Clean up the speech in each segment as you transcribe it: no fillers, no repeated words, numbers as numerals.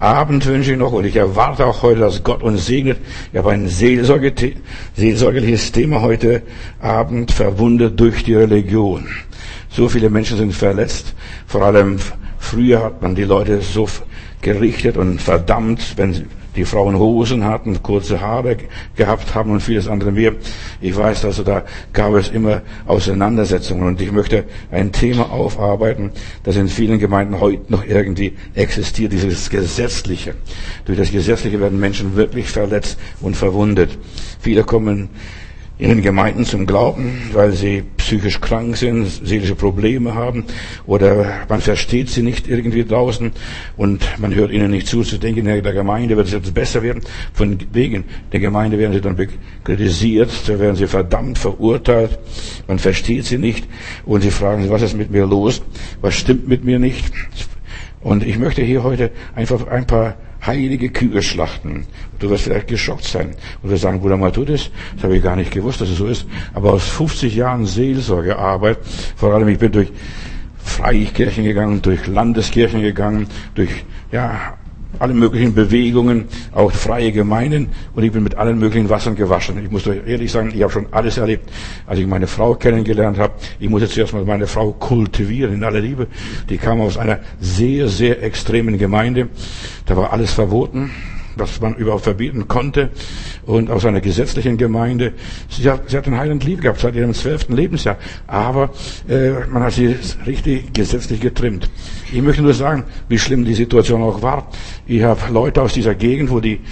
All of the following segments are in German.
Abend wünsche ich noch und ich erwarte auch heute, dass Gott uns segnet. Ich habe ein seelsorgerliches Thema heute Abend, verwundet durch die Religion. So viele Menschen sind verletzt. Vor allem früher hat man die Leute so gerichtet und verdammt, wenn die Frauen Hosen hatten, kurze Haare gehabt haben und vieles andere mehr. Ich weiß, also da gab es immer Auseinandersetzungen und ich möchte ein Thema aufarbeiten, das in vielen Gemeinden heute noch irgendwie existiert, dieses Gesetzliche. Durch das Gesetzliche werden Menschen wirklich verletzt und verwundet. Viele kommen in den Gemeinden zum Glauben, weil sie psychisch krank sind, seelische Probleme haben oder man versteht sie nicht irgendwie draußen und man hört ihnen nicht zu denken, in der Gemeinde wird es jetzt besser werden. Von wegen der Gemeinde werden sie dann kritisiert, da werden sie verdammt, verurteilt, man versteht sie nicht und sie fragen sich, was ist mit mir los, was stimmt mit mir nicht. Und ich möchte hier heute einfach ein paar heilige Kühe schlachten. Du wirst vielleicht geschockt sein. Und wir sagen, Bruder Matthäus, das habe ich gar nicht gewusst, dass es so ist. Aber aus 50 Jahren Seelsorgearbeit, vor allem ich bin durch Freikirchen gegangen, durch Landeskirchen gegangen, durch, alle möglichen Bewegungen, auch freie Gemeinden und ich bin mit allen möglichen Wassern gewaschen. Ich muss euch ehrlich sagen, ich habe schon alles erlebt. Als ich meine Frau kennengelernt habe, ich musste zuerst mal meine Frau kultivieren in aller Liebe. Die kam aus einer sehr, sehr extremen Gemeinde. Da war alles verboten, was man überhaupt verbieten konnte. Und aus einer gesetzlichen Gemeinde. Sie hat den Heiland lieb gehabt seit ihrem 12. Lebensjahr. Aber man hat sie richtig gesetzlich getrimmt. Ich möchte nur sagen, wie schlimm die Situation auch war. Ich habe Leute aus dieser Gegend, wo die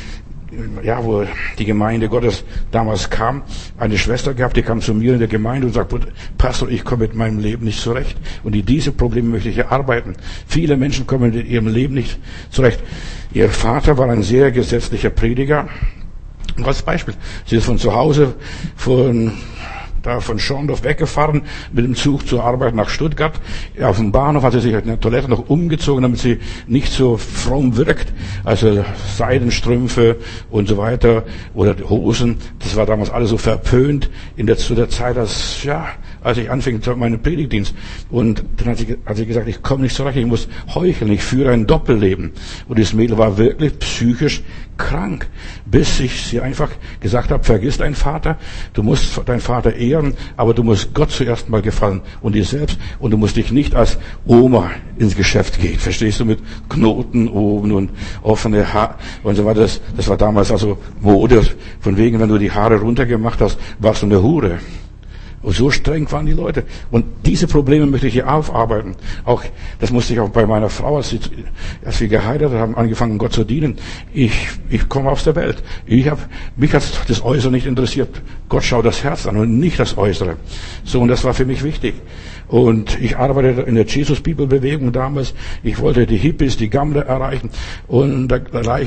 Gemeinde Gottes damals kam, eine Schwester gehabt, die kam zu mir in der Gemeinde und sagt, Pastor, ich komme mit meinem Leben nicht zurecht. Und in diese Probleme möchte ich erarbeiten. Viele Menschen kommen mit ihrem Leben nicht zurecht. Ihr Vater war ein sehr gesetzlicher Prediger. Und als Beispiel, sie ist von zu Hause, von Schorndorf weggefahren, mit dem Zug zur Arbeit nach Stuttgart. Auf dem Bahnhof hat sie sich in der Toilette noch umgezogen, damit sie nicht so fromm wirkt. Also Seidenstrümpfe und so weiter oder Hosen. Das war damals alles so verpönt zu der Zeit, als ich anfing meinen Predigtdienst. Und dann hat sie gesagt, ich komme nicht zurecht, ich muss heucheln, ich führe ein Doppelleben. Und das Mädel war wirklich psychisch krank, bis ich sie einfach gesagt habe, vergiss deinen Vater, du musst deinen Vater ehren, aber du musst Gott zuerst mal gefallen und dir selbst und du musst dich nicht als Oma ins Geschäft gehen, verstehst du, mit Knoten oben und offene Haare und so weiter. Das war damals also Mode, von wegen, wenn du die Haare runtergemacht hast, warst du eine Hure. Und so streng waren die Leute. Und diese Probleme möchte ich hier aufarbeiten. Auch, das musste ich auch bei meiner Frau, als wir geheiratet haben, angefangen, Gott zu dienen. Ich komme aus der Welt. Mich hat das Äußere nicht interessiert. Gott schaut das Herz an und nicht das Äußere. So, und das war für mich wichtig. Und ich arbeitete in der Jesus-People-Bewegung damals. Ich wollte die Hippies, die Gammler erreichen. Und dann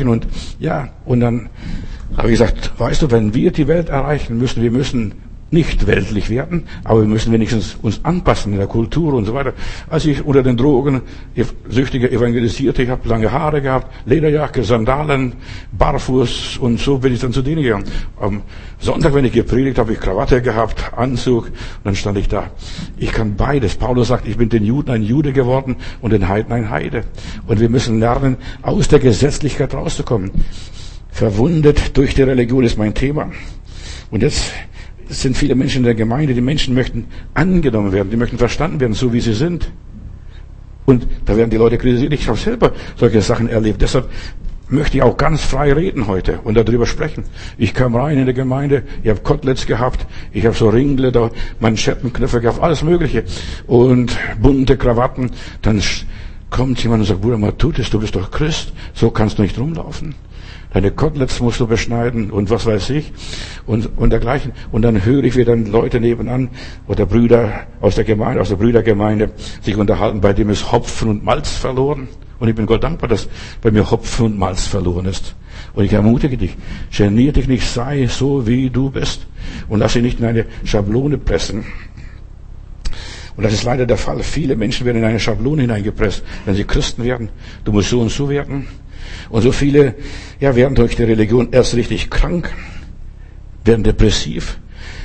habe ich gesagt, weißt du, wenn wir die Welt erreichen müssen, wir müssen nicht weltlich werden, aber wir müssen wenigstens uns anpassen in der Kultur und so weiter. Als ich unter den Drogen Süchtige evangelisierte, ich habe lange Haare gehabt, Lederjacke, Sandalen, barfuß und so bin ich dann zu denen gegangen. Am Sonntag, wenn ich gepredigt habe, ich Krawatte gehabt, Anzug und dann stand ich da. Ich kann beides. Paulus sagt, ich bin den Juden ein Jude geworden und den Heiden ein Heide. Und wir müssen lernen, aus der Gesetzlichkeit rauszukommen. Verwundet durch die Religion ist mein Thema. Und jetzt es sind viele Menschen in der Gemeinde, die Menschen möchten angenommen werden, die möchten verstanden werden, so wie sie sind. Und da werden die Leute kritisiert. Ich habe selber solche Sachen erlebt. Deshalb möchte ich auch ganz frei reden heute und darüber sprechen. Ich kam rein in der Gemeinde, ich habe Koteletts gehabt, ich habe so Ringle, da Manschettenknöpfe gehabt, alles Mögliche und bunte Krawatten. Dann kommt jemand und sagt, Bruder Matthäus, du bist doch Christ, so kannst du nicht rumlaufen. Deine Koteletts musst du beschneiden und was weiß ich und dergleichen. Und dann höre ich, wie dann Leute nebenan oder Brüder aus der Gemeinde, aus der Brüdergemeinde sich unterhalten, bei dem ist Hopfen und Malz verloren. Und ich bin Gott dankbar, dass bei mir Hopfen und Malz verloren ist. Und ich ermutige dich, genier dich nicht, sei so, wie du bist. Und lass dich nicht in eine Schablone pressen. Und das ist leider der Fall. Viele Menschen werden in eine Schablone hineingepresst, wenn sie Christen werden. Du musst so und so werden. Und so viele, werden durch die Religion erst richtig krank, werden depressiv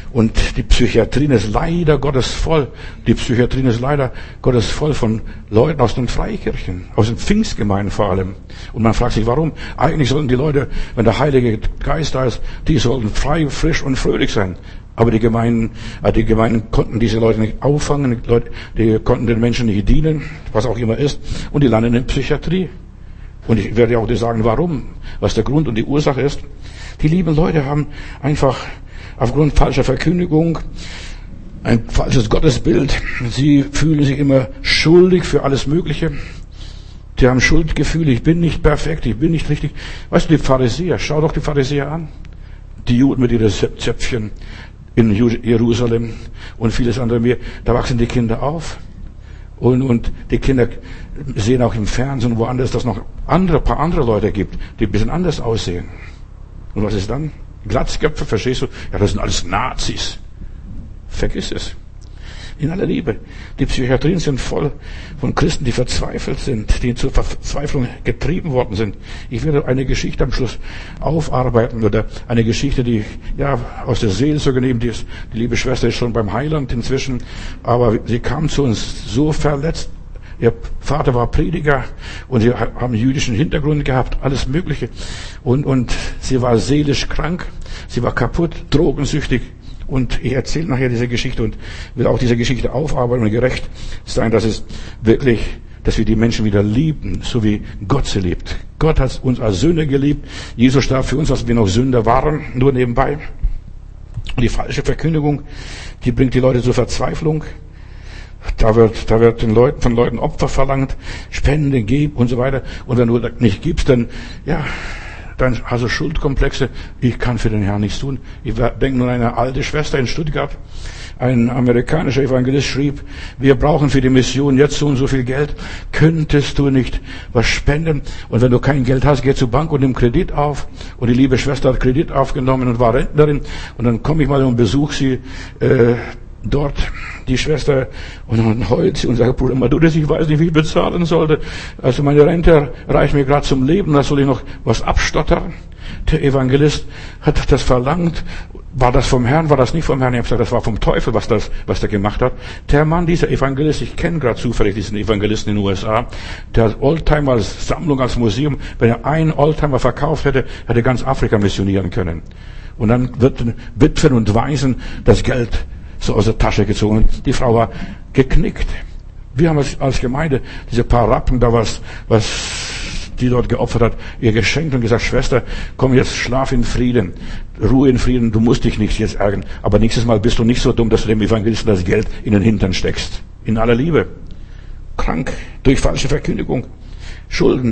Und die Psychiatrie ist leider Gottes voll. Die Psychiatrie ist leider Gottes voll von Leuten aus den Freikirchen, aus den Pfingstgemeinden vor allem. Und man fragt sich, warum? Eigentlich sollten die Leute, wenn der Heilige Geist da ist, die sollten frei, frisch und fröhlich sein. Aber die Gemeinden konnten diese Leute nicht auffangen, die konnten den Menschen nicht dienen, was auch immer ist, und die landen in Psychiatrie. Und ich werde auch dir sagen, warum, was der Grund und die Ursache ist. Die lieben Leute haben einfach aufgrund falscher Verkündigung ein falsches Gottesbild. Sie fühlen sich immer schuldig für alles Mögliche. Die haben Schuldgefühle, ich bin nicht perfekt, ich bin nicht richtig. Weißt du, die Pharisäer, schau doch die Pharisäer an. Die Juden mit ihren Zöpfchen in Jerusalem und vieles andere mehr. Da wachsen die Kinder auf. Und die Kinder sehen auch im Fernsehen woanders, dass es noch ein paar andere Leute gibt, die ein bisschen anders aussehen. Und was ist dann? Glatzköpfe, verstehst du? Ja, das sind alles Nazis. Vergiss es. In aller Liebe. Die Psychiatrien sind voll von Christen, die verzweifelt sind, die zur Verzweiflung getrieben worden sind. Ich werde eine Geschichte am Schluss aufarbeiten oder eine Geschichte, die aus der Seelsorge nehmen. Die liebe Schwester ist schon beim Heiland inzwischen, aber sie kam zu uns so verletzt. Ihr Vater war Prediger und sie haben jüdischen Hintergrund gehabt, alles Mögliche. Und sie war seelisch krank, sie war kaputt, drogensüchtig. Und ich erzähle nachher diese Geschichte und will auch diese Geschichte aufarbeiten und gerecht sein, dass wir die Menschen wieder lieben, so wie Gott sie liebt. Gott hat uns als Sünder geliebt. Jesus starb für uns, als wir noch Sünder waren, nur nebenbei. Und die falsche Verkündigung, die bringt die Leute zur Verzweiflung. Da wird von Leuten Opfer verlangt, Spende, gib und so weiter. Und wenn du nicht gibst, dann hast du Schuldkomplexe. Ich kann für den Herrn nichts tun. Ich denke nur an eine alte Schwester in Stuttgart. Ein amerikanischer Evangelist schrieb, wir brauchen für die Mission jetzt so und so viel Geld. Könntest du nicht was spenden? Und wenn du kein Geld hast, geh zur Bank und nimm Kredit auf. Und die liebe Schwester hat Kredit aufgenommen und war Rentnerin. Und dann komme ich mal und besuche sie dort, die Schwester, und dann heult sie und sagt, Bruder Matthäus, ich weiß nicht, wie ich bezahlen sollte. Also meine Rente reicht mir gerade zum Leben, da soll ich noch was abstottern. Der Evangelist hat das verlangt. War das vom Herrn, war das nicht vom Herrn? Ich habe gesagt, das war vom Teufel, was der gemacht hat. Der Mann, dieser Evangelist, ich kenne gerade zufällig diesen Evangelisten in den USA, der Oldtimer als Sammlung, als Museum, wenn er einen Oldtimer verkauft hätte, hätte ganz Afrika missionieren können. Und dann wird Witwen und Waisen das Geld so aus der Tasche gezogen. Die Frau war geknickt. Wir haben als Gemeinde diese paar Rappen da was die dort geopfert hat, ihr geschenkt und gesagt, Schwester, komm jetzt, schlaf in Frieden, Ruhe in Frieden, du musst dich nicht jetzt ärgern. Aber nächstes Mal bist du nicht so dumm, dass du dem Evangelisten das Geld in den Hintern steckst. In aller Liebe. Krank durch falsche Verkündigung. Schulden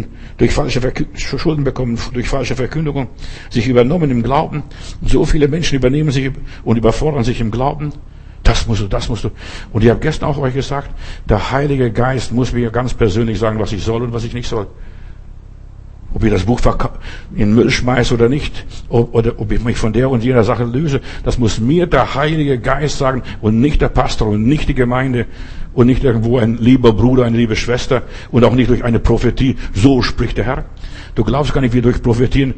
bekommen durch falsche Verkündigung, sich übernommen im Glauben. So viele Menschen übernehmen sich und überfordern sich im Glauben. Das musst du. Und ich habe gestern auch euch gesagt, der Heilige Geist muss mir ganz persönlich sagen, was ich soll und was ich nicht soll. Ob ich das Buch in den Müll schmeiße oder nicht, oder ob ich mich von der und jener Sache löse, das muss mir der Heilige Geist sagen und nicht der Pastor und nicht die Gemeinde und nicht irgendwo ein lieber Bruder, eine liebe Schwester und auch nicht durch eine Prophetie. So spricht der Herr. Du glaubst gar nicht, wie durch Prophetien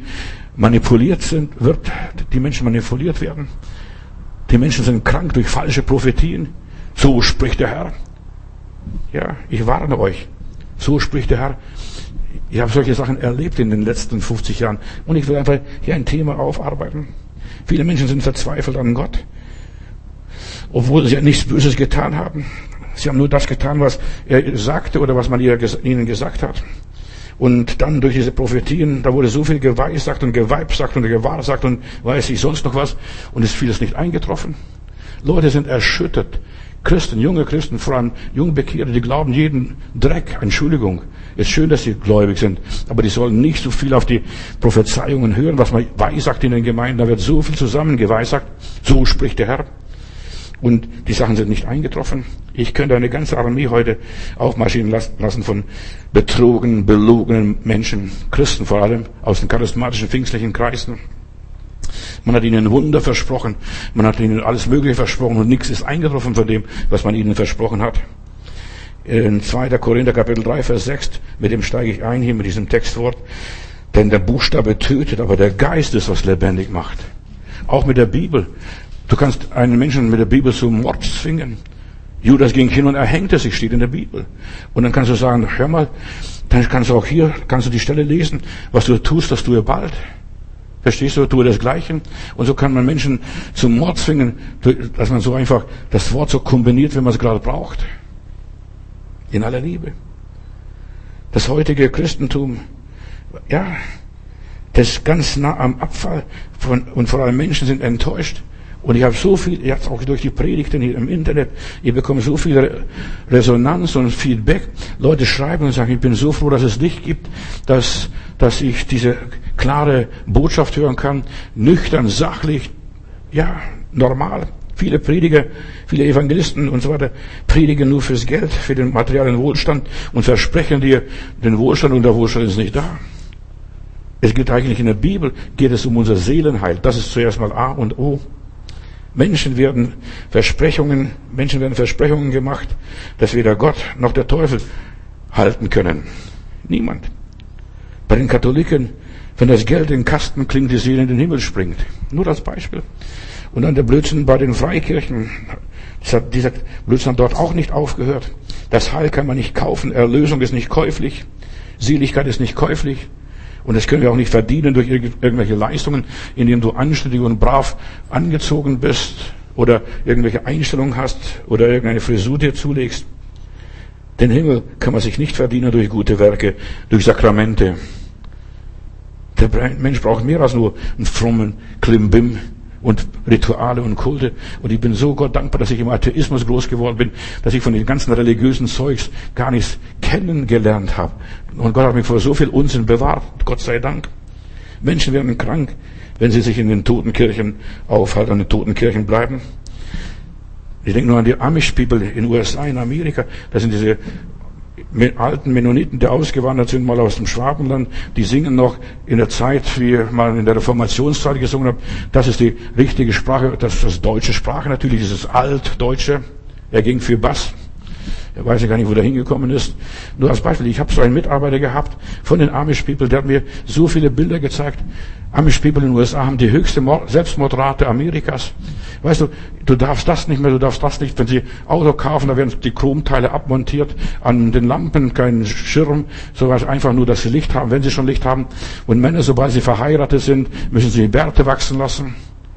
die Menschen manipuliert werden. Die Menschen sind krank durch falsche Prophetien. So spricht der Herr. Ja, ich warne euch. So spricht der Herr. Ich habe solche Sachen erlebt in den letzten 50 Jahren. Und ich will einfach hier ein Thema aufarbeiten. Viele Menschen sind verzweifelt an Gott, obwohl sie ja nichts Böses getan haben. Sie haben nur das getan, was er sagte oder was man ihnen gesagt hat. Und dann durch diese Prophetien, da wurde so viel geweissagt und geweibsagt und gewahrsagt und weiß ich sonst noch was. Und es ist vieles nicht eingetroffen. Leute sind erschüttert. Christen, junge Christen, vor allem Jungbekehrte, die glauben jeden Dreck. Entschuldigung. Ist schön, dass sie gläubig sind. Aber die sollen nicht so viel auf die Prophezeiungen hören, was man weissagt in den Gemeinden. Da wird so viel zusammengeweissagt. So spricht der Herr. Und die Sachen sind nicht eingetroffen. Ich könnte eine ganze Armee heute aufmarschieren lassen von betrogenen, belogenen Menschen, Christen vor allem, aus den charismatischen, pfingstlichen Kreisen. Man hat ihnen Wunder versprochen, man hat ihnen alles Mögliche versprochen und nichts ist eingetroffen von dem, was man ihnen versprochen hat. In 2. Korinther Kapitel 3, Vers 6, mit dem steige ich ein hier mit diesem Textwort, denn der Buchstabe tötet, aber der Geist ist, was lebendig macht. Auch mit der Bibel. Du kannst einen Menschen mit der Bibel zum Mord zwingen. Judas ging hin und erhängte sich, steht in der Bibel. Und dann kannst du sagen, hör mal, dann kannst du auch hier, kannst du die Stelle lesen, was du tust, das tue bald. Verstehst du? Tue das Gleiche. Und so kann man Menschen zum Mord zwingen, dass man so einfach das Wort so kombiniert, wenn man es gerade braucht. In aller Liebe. Das heutige Christentum, ja, das ist ganz nah am Abfall und vor allem Menschen sind enttäuscht. Und ich habe so viel, jetzt auch durch die Predigten hier im Internet, ich bekomme so viel Resonanz und Feedback. Leute schreiben und sagen, ich bin so froh, dass es dich gibt, dass ich diese klare Botschaft hören kann, nüchtern, sachlich, ja, normal. Viele Prediger, viele Evangelisten und so weiter predigen nur fürs Geld, für den materiellen Wohlstand und versprechen dir den Wohlstand und der Wohlstand ist nicht da. Es geht eigentlich in der Bibel, geht es um unser Seelenheil. Das ist zuerst mal A und O. Menschen werden Versprechungen gemacht, dass weder Gott noch der Teufel halten können. Niemand. Bei den Katholiken, wenn das Geld in den Kasten klingt, die Seele in den Himmel springt. Nur als Beispiel. Und dann der Blödsinn bei den Freikirchen. Dieser Blödsinn hat dort auch nicht aufgehört. Das Heil kann man nicht kaufen, Erlösung ist nicht käuflich, Seligkeit ist nicht käuflich. Und das können wir auch nicht verdienen durch irgendwelche Leistungen, indem du anständig und brav angezogen bist oder irgendwelche Einstellungen hast oder irgendeine Frisur dir zulegst. Den Himmel kann man sich nicht verdienen durch gute Werke, durch Sakramente. Der Mensch braucht mehr als nur einen frommen Klimbim und Rituale und Kulte. Und ich bin so Gott dankbar, dass ich im Atheismus groß geworden bin, dass ich von den ganzen religiösen Zeugs gar nichts kennengelernt habe. Und Gott hat mich vor so viel Unsinn bewahrt. Gott sei Dank. Menschen werden krank, wenn sie sich in den toten Kirchen aufhalten, an den toten Kirchen bleiben. Ich denke nur an die Amish-People in den USA, in Amerika. Das sind diese alten Mennoniten, die ausgewandert sind, mal aus dem Schwabenland, die singen noch in der Zeit, wie man in der Reformationszeit gesungen hat. Das ist die richtige Sprache, das ist das deutsche Sprache natürlich, dieses Altdeutsche. Er ging für Bass. Er weiß ja gar nicht, wo der hingekommen ist. Nur als Beispiel, ich habe so einen Mitarbeiter gehabt von den Amish People, der hat mir so viele Bilder gezeigt. Amish People in den USA haben die höchste Selbstmordrate Amerikas. Weißt du, du darfst das nicht mehr, du darfst das nicht. Wenn sie Auto kaufen, da werden die Chromteile abmontiert, an den Lampen kein Schirm, sowas einfach nur, dass sie Licht haben, wenn sie schon Licht haben. Und Männer, sobald sie verheiratet sind, müssen sie die Bärte wachsen lassen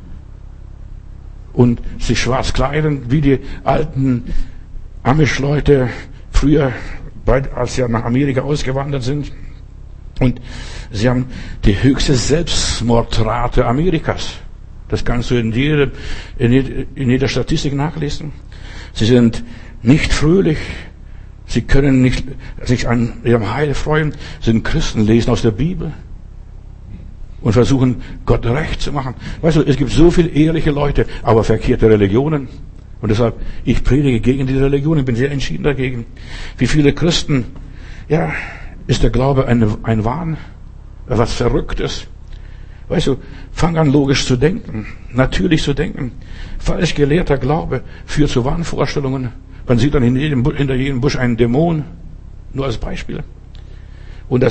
und sich schwarz kleiden, wie die alten Amish-Leute früher, als sie nach Amerika ausgewandert sind. Und sie haben die höchste Selbstmordrate Amerikas. Das kannst du in jeder Statistik nachlesen. Sie sind nicht fröhlich. Sie können nicht sich an ihrem Heil freuen. Sie sind Christen, lesen aus der Bibel und versuchen, Gott recht zu machen. Weißt du, es gibt so viele ehrliche Leute, aber verkehrte Religionen. Und deshalb, ich predige gegen die Religion, ich bin sehr entschieden dagegen. Wie viele Christen, ja, ist der Glaube ein Wahn, was Verrücktes. Weißt du, fang an logisch zu denken, natürlich zu denken. Falsch gelehrter Glaube führt zu Wahnvorstellungen. Man sieht dann hinter jedem Busch einen Dämon, nur als Beispiel. Und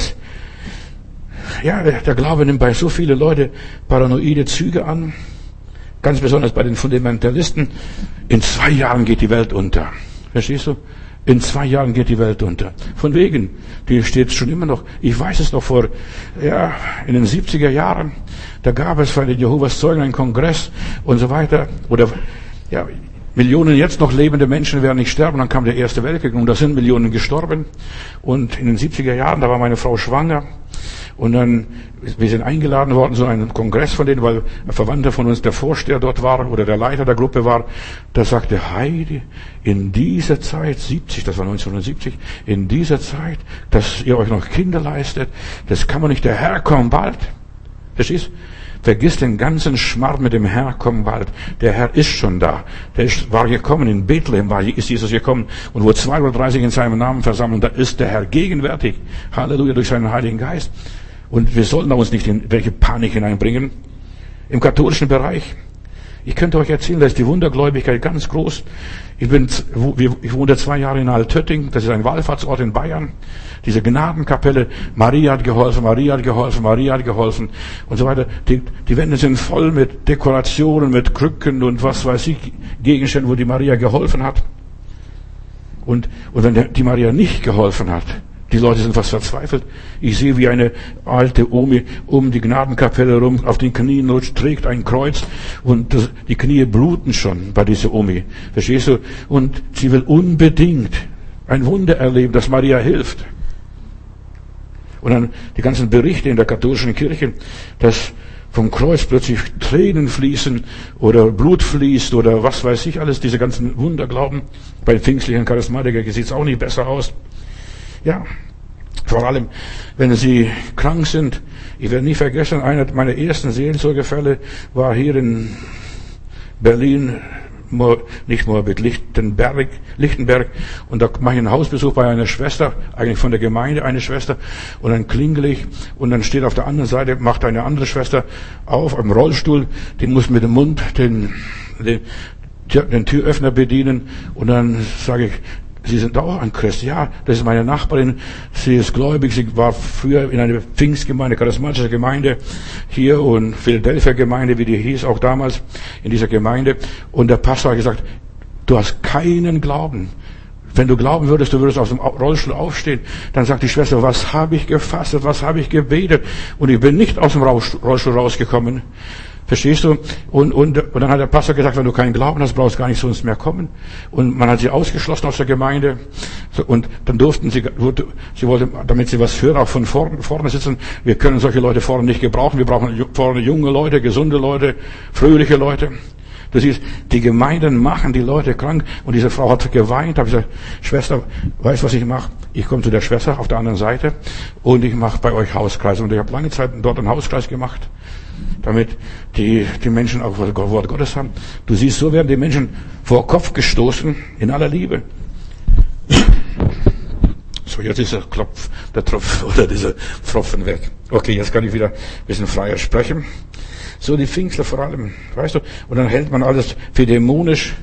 der Glaube nimmt bei so vielen Leuten paranoide Züge an. Ganz besonders bei den Fundamentalisten. In 2 Jahren geht die Welt unter. Verstehst du? In 2 Jahren geht die Welt unter. Von wegen. Die steht schon immer noch. Ich weiß es noch in den 70er Jahren. Da gab es bei den Jehovas Zeugen einen Kongress und so weiter. Millionen jetzt noch lebende Menschen werden nicht sterben. Dann kam der Erste Weltkrieg und da sind Millionen gestorben. Und in den 70er Jahren, da war meine Frau schwanger. Und dann, wir sind eingeladen worden zu einem Kongress von denen, weil ein Verwandter von uns, der Vorsteher dort war oder der Leiter der Gruppe war, der sagte, Heidi, in dieser Zeit, das war 1970, in dieser Zeit, dass ihr euch noch Kinder leistet, das kann man nicht, der Herr kommt bald. Verstehst? Vergiss den ganzen Schmarrn mit dem Herr kommt bald. Der Herr ist schon da. War gekommen, in Bethlehem ist Jesus gekommen. Und wo 2 oder 3 sich in seinem Namen versammeln, da ist der Herr gegenwärtig. Halleluja, durch seinen Heiligen Geist. Und wir sollten uns nicht in welche Panik hineinbringen. Im katholischen Bereich, Ich könnte euch erzählen, da ist die Wundergläubigkeit ganz groß. Ich wohnte 2 Jahre in Altötting, das ist ein Wallfahrtsort in Bayern. Diese Gnadenkapelle, Maria hat geholfen, Maria hat geholfen, Maria hat geholfen und so weiter. Die Wände sind voll mit Dekorationen, mit Krücken und was weiß ich, Gegenständen, wo die Maria geholfen hat. Und wenn die Maria nicht geholfen hat, die Leute sind fast verzweifelt. Ich sehe, wie eine alte Omi um die Gnadenkapelle rum auf den Knien rutscht, trägt ein Kreuz und die Knie bluten schon bei dieser Omi. Verstehst du? Und sie will unbedingt ein Wunder erleben, dass Maria hilft. Und dann die ganzen Berichte in der katholischen Kirche, dass vom Kreuz plötzlich Tränen fließen oder Blut fließt oder was weiß ich alles, diese ganzen Wunderglauben. Bei pfingstlichen Charismatikern sieht es auch nicht besser aus. Ja, vor allem, wenn sie krank sind. Ich werde nie vergessen, einer meiner ersten Seelsorgefälle war hier in Berlin, nicht Moabit, Lichtenberg. Und da mache ich einen Hausbesuch bei einer Schwester, eigentlich von der Gemeinde eine Schwester. Und dann klingel ich und dann steht auf der anderen Seite, macht eine andere Schwester auf, am Rollstuhl, die muss mit dem Mund den Türöffner bedienen. Und dann sage ich, Sie sind auch ein Christ. Ja, das ist meine Nachbarin. Sie ist gläubig. Sie war früher in einer Pfingstgemeinde, charismatische Gemeinde hier und Philadelphia Gemeinde, wie die hieß, auch damals in dieser Gemeinde. Und der Pastor hat gesagt, du hast keinen Glauben. Wenn du glauben würdest, du würdest aus dem Rollstuhl aufstehen. Dann sagt die Schwester, was habe ich gefastet, was habe ich gebetet? Und ich bin nicht aus dem Rollstuhl rausgekommen. Verstehst du? Und dann hat der Pastor gesagt, wenn du keinen Glauben hast, brauchst du gar nicht zu uns mehr kommen. Und man hat sie ausgeschlossen aus der Gemeinde. Und dann sie wollte, damit sie was hören, auch von vorne sitzen. Wir können solche Leute vorne nicht gebrauchen. Wir brauchen vorne junge Leute, gesunde Leute, fröhliche Leute. Du siehst, die Gemeinden machen die Leute krank. Und diese Frau hat geweint. Da habe ich gesagt, Schwester, weißt du, was ich mache? Ich komme zu der Schwester auf der anderen Seite und ich mache bei euch Hauskreis. Und ich habe lange Zeit dort einen Hauskreis gemacht, damit die Menschen auch das Wort Gottes haben. Du siehst, so werden die Menschen vor Kopf gestoßen, in aller Liebe. So, jetzt ist der Tropf oder dieser Pfropfen weg. Okay, jetzt kann ich wieder ein bisschen freier sprechen. So, die Pfingstler vor allem, weißt du, und dann hält man alles für dämonisch.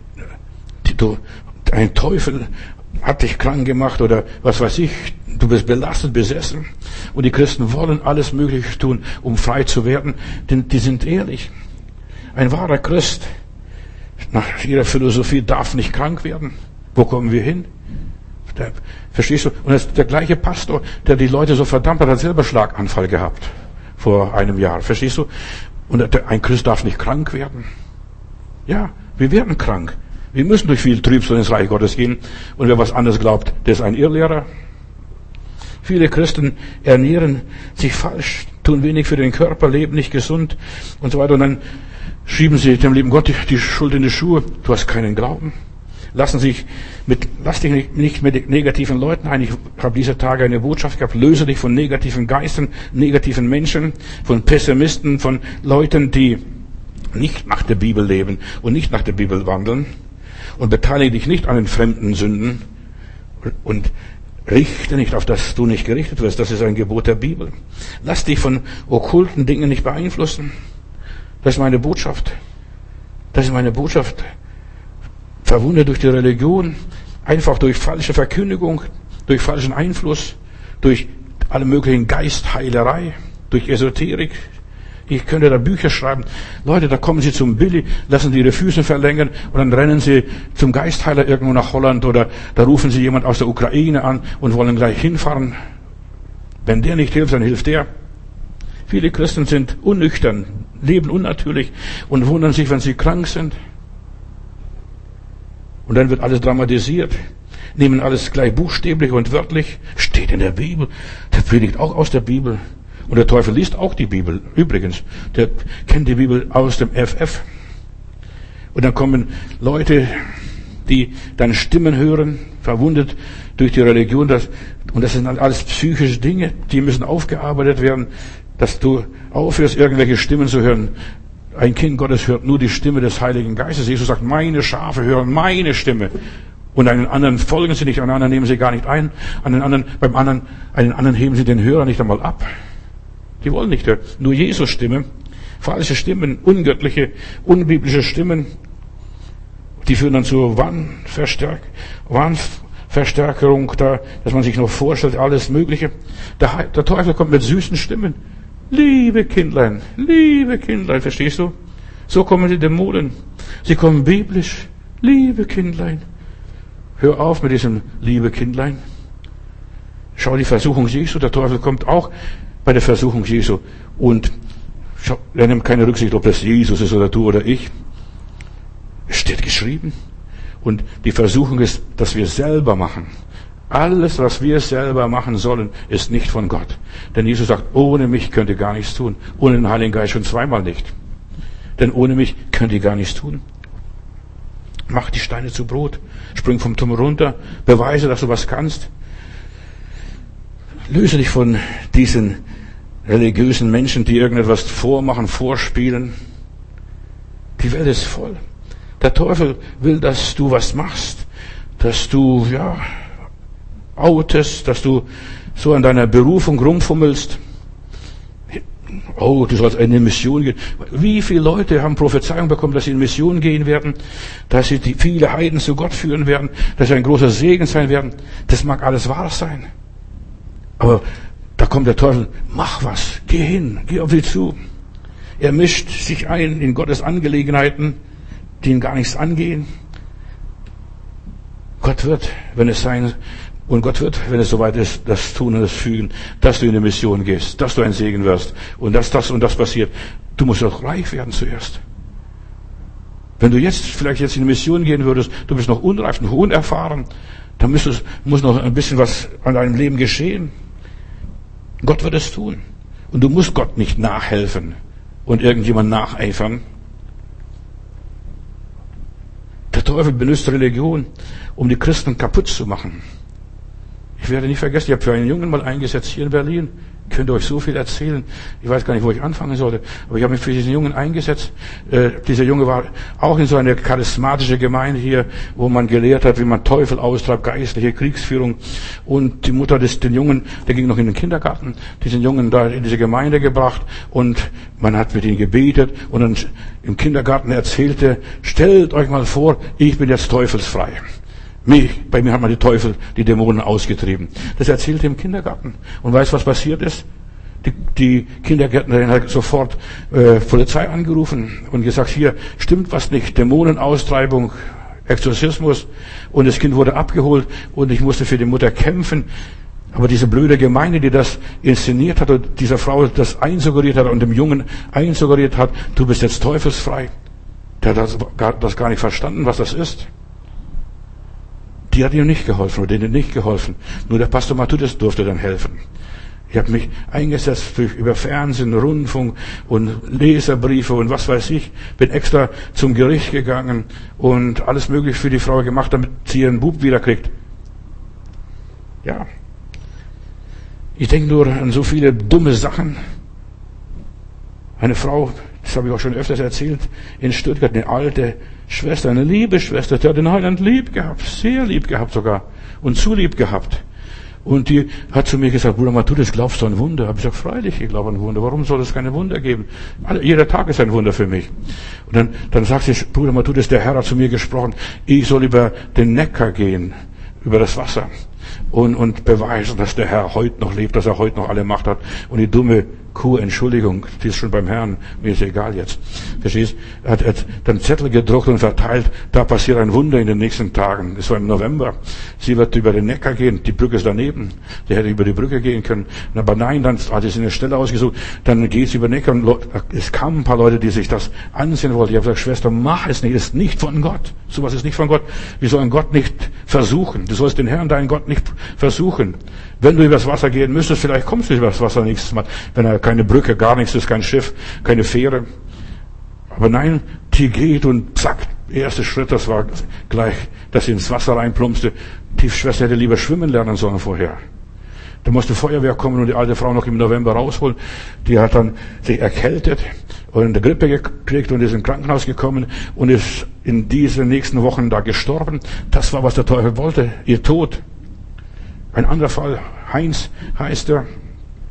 Ein Teufel hat dich krank gemacht oder was weiß ich, du bist belastet, besessen. Und die Christen wollen alles Mögliche tun, um frei zu werden, denn die sind ehrlich. Ein wahrer Christ, nach ihrer Philosophie, darf nicht krank werden. Wo kommen wir hin? Verstehst du? Und das ist der gleiche Pastor, der die Leute so verdammt hat selber Schlaganfall gehabt vor einem Jahr. Verstehst du? Und ein Christ darf nicht krank werden. Ja, wir werden krank. Wir müssen durch viel Trübsal ins Reich Gottes gehen. Und wer was anderes glaubt, der ist ein Irrlehrer. Viele Christen ernähren sich falsch, tun wenig für den Körper, leben nicht gesund und so weiter. Und dann schieben sie dem lieben Gott die Schuld in die Schuhe. Du hast keinen Glauben. Lass dich nicht mit negativen Leuten ein. Ich habe diese Tage eine Botschaft gehabt. Löse dich von negativen Geistern, negativen Menschen, von Pessimisten, von Leuten, die nicht nach der Bibel leben und nicht nach der Bibel wandeln. Und beteilige dich nicht an den fremden Sünden und richte nicht auf, dass du nicht gerichtet wirst. Das ist ein Gebot der Bibel. Lass dich von okkulten Dingen nicht beeinflussen. Das ist meine Botschaft. Das ist meine Botschaft. Verwundet durch die Religion, einfach durch falsche Verkündigung, durch falschen Einfluss, durch alle möglichen Geistheilerei, durch Esoterik. Ich könnte da Bücher schreiben. Leute, da kommen sie zum Billy, lassen sie ihre Füße verlängern und dann rennen sie zum Geistheiler irgendwo nach Holland oder da rufen sie jemand aus der Ukraine an und wollen gleich hinfahren. Wenn der nicht hilft, dann hilft der. Viele Christen sind unnüchtern, leben unnatürlich und wundern sich, wenn sie krank sind. Und dann wird alles dramatisiert, nehmen alles gleich buchstäblich und wörtlich, steht in der Bibel, der predigt auch aus der Bibel. Und der Teufel liest auch die Bibel, übrigens. Der kennt die Bibel aus dem FF. Und dann kommen Leute, die dann Stimmen hören, verwundet durch die Religion. Und das sind alles psychische Dinge, die müssen aufgearbeitet werden, dass du aufhörst, irgendwelche Stimmen zu hören. Ein Kind Gottes hört nur die Stimme des Heiligen Geistes. Jesus sagt, meine Schafe hören meine Stimme. Und einen anderen folgen sie nicht, einen anderen nehmen sie gar nicht ein. Einen anderen heben sie den Hörer nicht einmal ab. Die wollen nicht hören. Nur Jesus Stimme. Falsche Stimmen, ungöttliche, unbiblische Stimmen, die führen dann zur Wahnverstärkung, dass man sich noch vorstellt, alles Mögliche. Der Teufel kommt mit süßen Stimmen. Liebe Kindlein, verstehst du? So kommen die Dämonen. Sie kommen biblisch. Liebe Kindlein. Hör auf mit diesem liebe Kindlein. Schau die Versuchung Jesu. Der Teufel kommt auch bei der Versuchung Jesu. Und er nimmt keine Rücksicht, ob das Jesus ist oder du oder ich. Es steht geschrieben. Und die Versuchung ist, dass wir selber machen. Alles, was wir selber machen sollen, ist nicht von Gott. Denn Jesus sagt, ohne mich könnt ihr gar nichts tun. Ohne den Heiligen Geist schon zweimal nicht. Denn ohne mich könnt ihr gar nichts tun. Mach die Steine zu Brot. Spring vom Turm runter. Beweise, dass du was kannst. Löse dich von diesen religiösen Menschen, die irgendetwas vormachen, vorspielen. Die Welt ist voll. Der Teufel will, dass du was machst. Dass du, outest, dass du so an deiner Berufung rumfummelst. Oh, du sollst in eine Mission gehen. Wie viele Leute haben Prophezeiung bekommen, dass sie in Mission gehen werden, dass sie viele Heiden zu Gott führen werden, dass sie ein großer Segen sein werden. Das mag alles wahr sein. Aber da kommt der Teufel, mach was, geh hin, geh auf sie zu. Er mischt sich ein in Gottes Angelegenheiten, die ihn gar nichts angehen. Gott wird, wenn es soweit ist, das tun und das fügen, dass du in die Mission gehst, dass du ein Segen wirst und dass das und das passiert. Du musst doch reif werden zuerst. Wenn du vielleicht jetzt in die Mission gehen würdest, du bist noch unreif, noch unerfahren, dann muss noch ein bisschen was an deinem Leben geschehen. Gott wird es tun. Und du musst Gott nicht nachhelfen und irgendjemand nacheifern. Der Teufel benutzt Religion, um die Christen kaputt zu machen. Ich werde nicht vergessen, ich habe für einen Jungen mal eingesetzt hier in Berlin. Ich könnte euch so viel erzählen. Ich weiß gar nicht, wo ich anfangen sollte. Aber ich habe mich für diesen Jungen eingesetzt. Dieser Junge war auch in so einer charismatische Gemeinde hier, wo man gelehrt hat, wie man Teufel austreibt, geistliche Kriegsführung. Und die Mutter den Jungen, der ging noch in den Kindergarten, diesen Jungen da in diese Gemeinde gebracht. Und man hat mit ihm gebetet und dann im Kindergarten erzählte, stellt euch mal vor, ich bin jetzt teufelsfrei. Bei mir hat man die Dämonen ausgetrieben. Das erzählte im Kindergarten. Und weißt du, was passiert ist? Die Kindergärtnerin hat sofort Polizei angerufen und gesagt, hier stimmt was nicht, Dämonenaustreibung, Exorzismus. Und das Kind wurde abgeholt und ich musste für die Mutter kämpfen. Aber diese blöde Gemeinde, die das inszeniert hat und dieser Frau das einsuggeriert hat und dem Jungen einsuggeriert hat, du bist jetzt teufelsfrei. Der hat das gar nicht verstanden, was das ist. Die hat ihm nicht geholfen oder denen nicht geholfen. Nur der Pastor Matthäus durfte dann helfen. Ich habe mich eingesetzt über Fernsehen, Rundfunk und Leserbriefe und was weiß ich. Bin extra zum Gericht gegangen und alles Mögliche für die Frau gemacht, damit sie ihren Bub wiederkriegt. Ja. Ich denke nur an so viele dumme Sachen. Eine Frau, das habe ich auch schon öfters erzählt, in Stuttgart, eine alte Schwester, eine liebe Schwester, die hat den Heiland lieb gehabt, sehr lieb gehabt sogar und zu lieb gehabt. Und die hat zu mir gesagt, Bruder Matthäus, glaubst du an Wunder? Habe ich gesagt, freilich, ich glaube an Wunder. Warum soll es keine Wunder geben? Jeder Tag ist ein Wunder für mich. Und dann sagt sie, Bruder Matthäus, der Herr hat zu mir gesprochen, ich soll über den Neckar gehen, über das Wasser und beweisen, dass der Herr heute noch lebt, dass er heute noch alle Macht hat. Und die dumme Kuh, Entschuldigung, die ist schon beim Herrn, mir ist egal jetzt. Verstehst? Er hat dann Zettel gedruckt und verteilt, da passiert ein Wunder in den nächsten Tagen. Es war im November. Sie wird über den Neckar gehen, die Brücke ist daneben. Sie hätte über die Brücke gehen können. Aber nein, dann hat sie eine Stelle ausgesucht, dann geht sie über den Neckar und es kamen ein paar Leute, die sich das ansehen wollten. Ich habe gesagt, Schwester, mach es nicht, es ist nicht von Gott. Sowas ist nicht von Gott. Wir sollen Gott nicht versuchen. Du sollst den Herrn, deinen Gott, nicht versuchen. Wenn du übers Wasser gehen müsstest, vielleicht kommst du übers Wasser nächstes Mal. Wenn er keine Brücke, gar nichts ist, kein Schiff, keine Fähre. Aber nein, die geht und zack, erster Schritt, das war gleich, dass sie ins Wasser reinplumpste. Die Schwester hätte lieber schwimmen lernen sollen vorher. Da musste Feuerwehr kommen und die alte Frau noch im November rausholen. Die hat dann sich erkältet und eine Grippe gekriegt und ist ins Krankenhaus gekommen und ist in diesen nächsten Wochen da gestorben. Das war, was der Teufel wollte, ihr Tod. Ein anderer Fall, Heinz heißt er,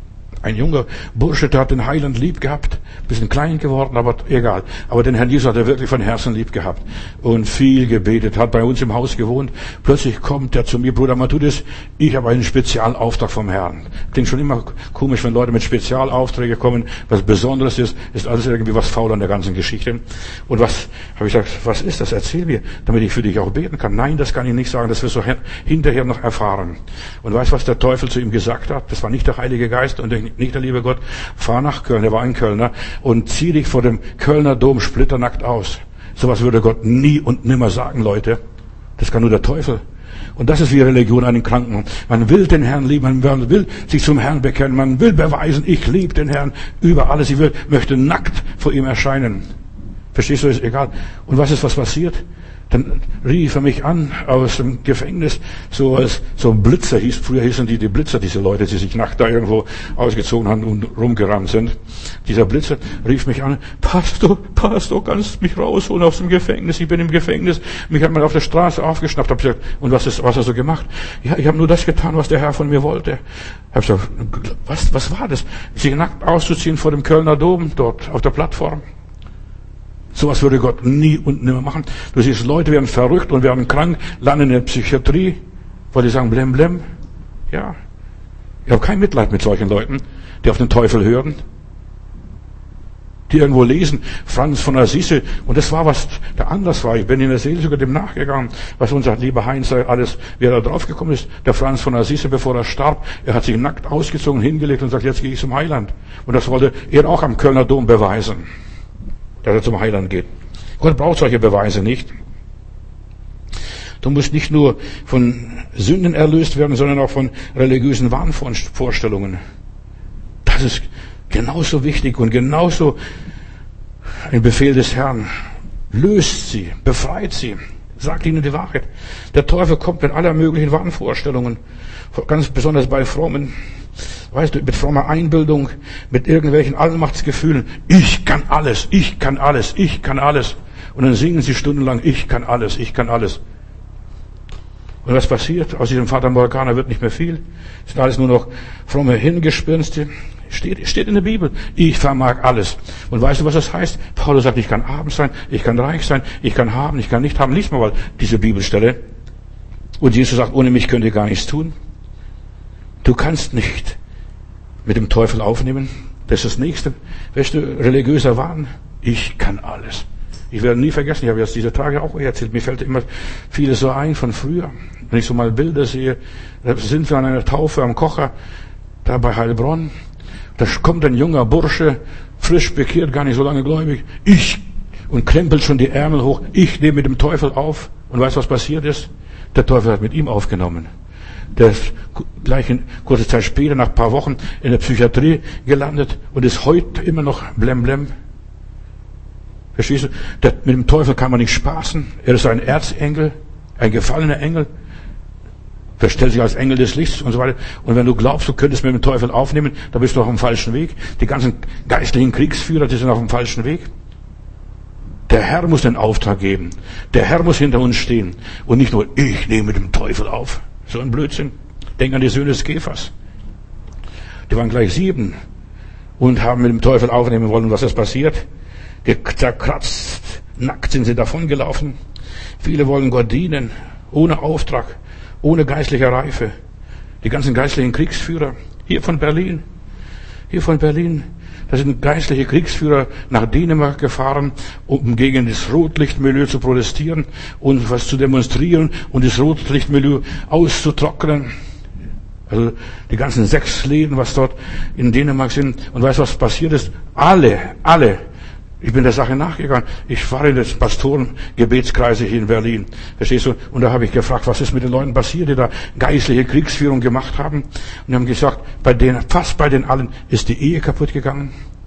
Ein junger Bursche, der hat den Heiland lieb gehabt, bisschen klein geworden, aber egal. Aber den Herrn Jesus hat er wirklich von Herzen lieb gehabt und viel gebetet, hat bei uns im Haus gewohnt. Plötzlich kommt er zu mir, Bruder Matthäus, ich habe einen Spezialauftrag vom Herrn. Klingt schon immer komisch, wenn Leute mit Spezialaufträgen kommen, was Besonderes ist alles irgendwie was faul an der ganzen Geschichte. Und was, habe ich gesagt, was ist das? Erzähl mir, damit ich für dich auch beten kann. Nein, das kann ich nicht sagen, das wirst du hinterher noch erfahren. Und weißt du, was der Teufel zu ihm gesagt hat? Das war nicht der Heilige Geist und nicht der liebe Gott. Fahr nach Köln, er war ein Kölner, und zieh dich vor dem Kölner Dom splitternackt aus. Sowas würde Gott nie und nimmer sagen, Leute. Das kann nur der Teufel. Und das ist wie Religion an den Kranken. Man will den Herrn lieben, man will sich zum Herrn bekennen, man will beweisen, ich liebe den Herrn über alles. Ich möchte nackt vor ihm erscheinen. Verstehst du, ist egal. Und was passiert? Dann rief er mich an aus dem Gefängnis, so Blitzer früher hießen die Blitzer, diese Leute, die sich nackt da irgendwo ausgezogen haben und rumgerannt sind. Dieser Blitzer rief mich an, Pastor, kannst du mich rausholen aus dem Gefängnis? Ich bin im Gefängnis. Mich hat man auf der Straße aufgeschnappt. Hab gesagt, und was hast du gemacht? Ja, ich habe nur das getan, was der Herr von mir wollte. Hab gesagt, was war das? Sich nackt auszuziehen vor dem Kölner Dom, dort auf der Plattform. Sowas würde Gott nie und nimmer machen. Du siehst, Leute werden verrückt und werden krank, landen in der Psychiatrie, weil die sagen, blem, blem. Ja. Ich habe kein Mitleid mit solchen Leuten, die auf den Teufel hören, die irgendwo lesen, Franz von Assisi, und das war, was da anders war. Ich bin in der Seelsorge dem nachgegangen, was unser lieber Heinz alles, wie er da draufgekommen ist. Der Franz von Assisi, bevor er starb, er hat sich nackt ausgezogen, hingelegt und sagt, jetzt gehe ich zum Heiland. Und das wollte er auch am Kölner Dom beweisen, dass er zum Heiland geht. Gott braucht solche Beweise nicht. Du musst nicht nur von Sünden erlöst werden, sondern auch von religiösen Wahnvorstellungen. Das ist genauso wichtig und genauso ein Befehl des Herrn. Löst sie, befreit sie, sagt ihnen die Wahrheit. Der Teufel kommt mit aller möglichen Wahnvorstellungen, ganz besonders bei Frommen. Weißt du, mit frommer Einbildung, mit irgendwelchen Allmachtsgefühlen. Ich kann alles, ich kann alles, ich kann alles. Und dann singen sie stundenlang, ich kann alles, ich kann alles. Und was passiert? Aus diesem Fata Morgana wird nicht mehr viel. Es sind alles nur noch fromme Hingespinste. Steht in der Bibel. Ich vermag alles. Und weißt du, was das heißt? Paulus sagt, ich kann arm sein, ich kann reich sein, ich kann haben, ich kann nicht haben. Lies mal diese Bibelstelle. Und Jesus sagt, ohne mich könnt ihr gar nichts tun. Du kannst nicht mit dem Teufel aufnehmen. Das ist das Nächste. Weißt du, religiöser Wahn. Ich kann alles. Ich werde nie vergessen, ich habe jetzt diese Tage auch erzählt, mir fällt immer vieles so ein von früher. Wenn ich so mal Bilder sehe, da sind wir an einer Taufe am Kocher, da bei Heilbronn. Da kommt ein junger Bursche, frisch bekehrt, gar nicht so lange gläubig. Und krempelt schon die Ärmel hoch. Ich nehme mit dem Teufel auf. Und weißt du, was passiert ist? Der Teufel hat mit ihm aufgenommen. Der ist gleich kurze Zeit später, nach ein paar Wochen, in der Psychiatrie gelandet und ist heute immer noch blem blem. Verstehst du? Mit dem Teufel kann man nicht spaßen. Er ist ein Erzengel, ein gefallener Engel. Der stellt sich als Engel des Lichts und so weiter. Und wenn du glaubst, du könntest mit dem Teufel aufnehmen, dann bist du auf dem falschen Weg. Die ganzen geistlichen Kriegsführer, die sind auf dem falschen Weg. Der Herr muss den Auftrag geben. Der Herr muss hinter uns stehen. Und nicht nur, ich nehme mit dem Teufel auf. So ein Blödsinn. Denk an die Söhne des Käfers. Die waren gleich 7 und haben mit dem Teufel aufnehmen wollen. Und was ist passiert? Zerkratzt, nackt sind sie davongelaufen. Viele wollen Gott dienen, ohne Auftrag, ohne geistliche Reife. Die ganzen geistlichen Kriegsführer, hier von Berlin, da sind geistliche Kriegsführer nach Dänemark gefahren, um gegen das Rotlichtmilieu zu protestieren und was zu demonstrieren und das Rotlichtmilieu auszutrocknen. Also die ganzen 6 Läden, was dort in Dänemark sind. Und weißt du, was passiert ist? Alle. Ich bin der Sache nachgegangen. Ich war in den Pastorengebetskreise hier in Berlin. Verstehst du? Und da habe ich gefragt, was ist mit den Leuten passiert, die da geistliche Kriegsführung gemacht haben. Und die haben gesagt, fast bei den allen ist die Ehe kaputt gegangen.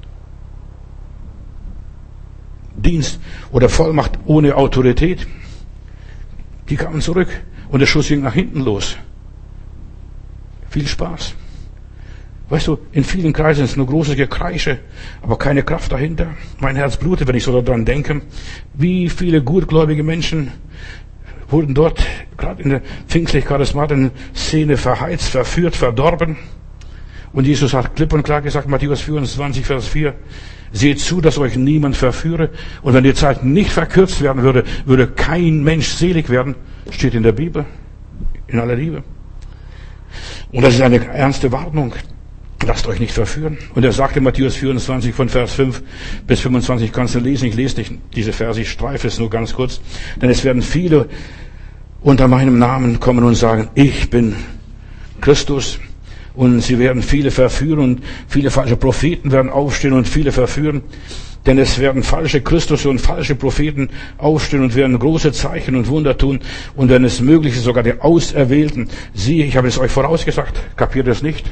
Dienst oder Vollmacht ohne Autorität. Die kamen zurück. Und der Schuss ging nach hinten los. Viel Spaß. Weißt du, in vielen Kreisen ist nur großes Gekreische, aber keine Kraft dahinter. Mein Herz blutet, wenn ich so daran denke. Wie viele gutgläubige Menschen wurden dort, gerade in der pfingstlich-charismatischen Szene, verheizt, verführt, verdorben. Und Jesus hat klipp und klar gesagt, Matthäus 24, Vers 4, seht zu, dass euch niemand verführe. Und wenn die Zeit nicht verkürzt werden würde, würde kein Mensch selig werden. Steht in der Bibel. In aller Liebe. Und das ist eine ernste Warnung. Lasst euch nicht verführen. Und er sagte in Matthäus 24 von Vers 5 bis 25, kannst du lesen, ich lese nicht diese Verse, ich streife es nur ganz kurz. Denn es werden viele unter meinem Namen kommen und sagen, ich bin Christus. Und sie werden viele verführen und viele falsche Propheten werden aufstehen und viele verführen. Denn es werden falsche Christus und falsche Propheten aufstehen und werden große Zeichen und Wunder tun. Und wenn es möglich ist, sogar die Auserwählten. Siehe, ich habe es euch vorausgesagt. Kapiert es nicht?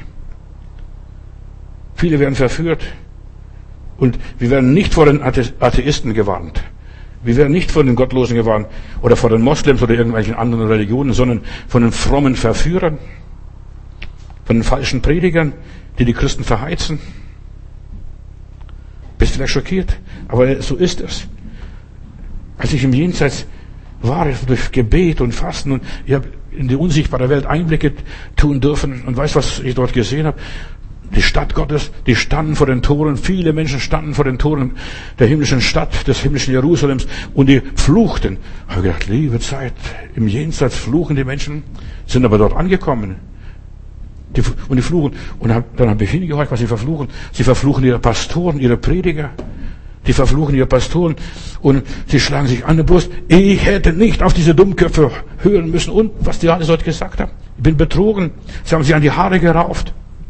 Viele werden verführt. Und wir werden nicht vor den Atheisten gewarnt. Wir werden nicht vor den Gottlosen gewarnt oder vor den Moslems oder irgendwelchen anderen Religionen, sondern von den frommen Verführern, von den falschen Predigern, die Christen verheizen. Bist vielleicht schockiert, aber so ist es. Als ich im Jenseits war, durch Gebet und Fasten und ich habe in die unsichtbare Welt Einblicke tun dürfen und weißt, was ich dort gesehen habe? Die Stadt Gottes, die standen vor den Toren, viele Menschen standen vor den Toren der himmlischen Stadt, des himmlischen Jerusalems und die fluchten. Ich habe gedacht, liebe Zeit, im Jenseits fluchen die Menschen, sind aber dort angekommen. Die fluchen. Und dann habe ich hingehorcht, was sie verfluchen. Sie verfluchen ihre Pastoren, ihre Prediger. Die verfluchen ihre Pastoren und sie schlagen sich an die Brust. Ich hätte nicht auf diese Dummköpfe hören müssen. Und was die alles heute gesagt haben. Ich bin betrogen. Sie haben sich an die Haare gerauft.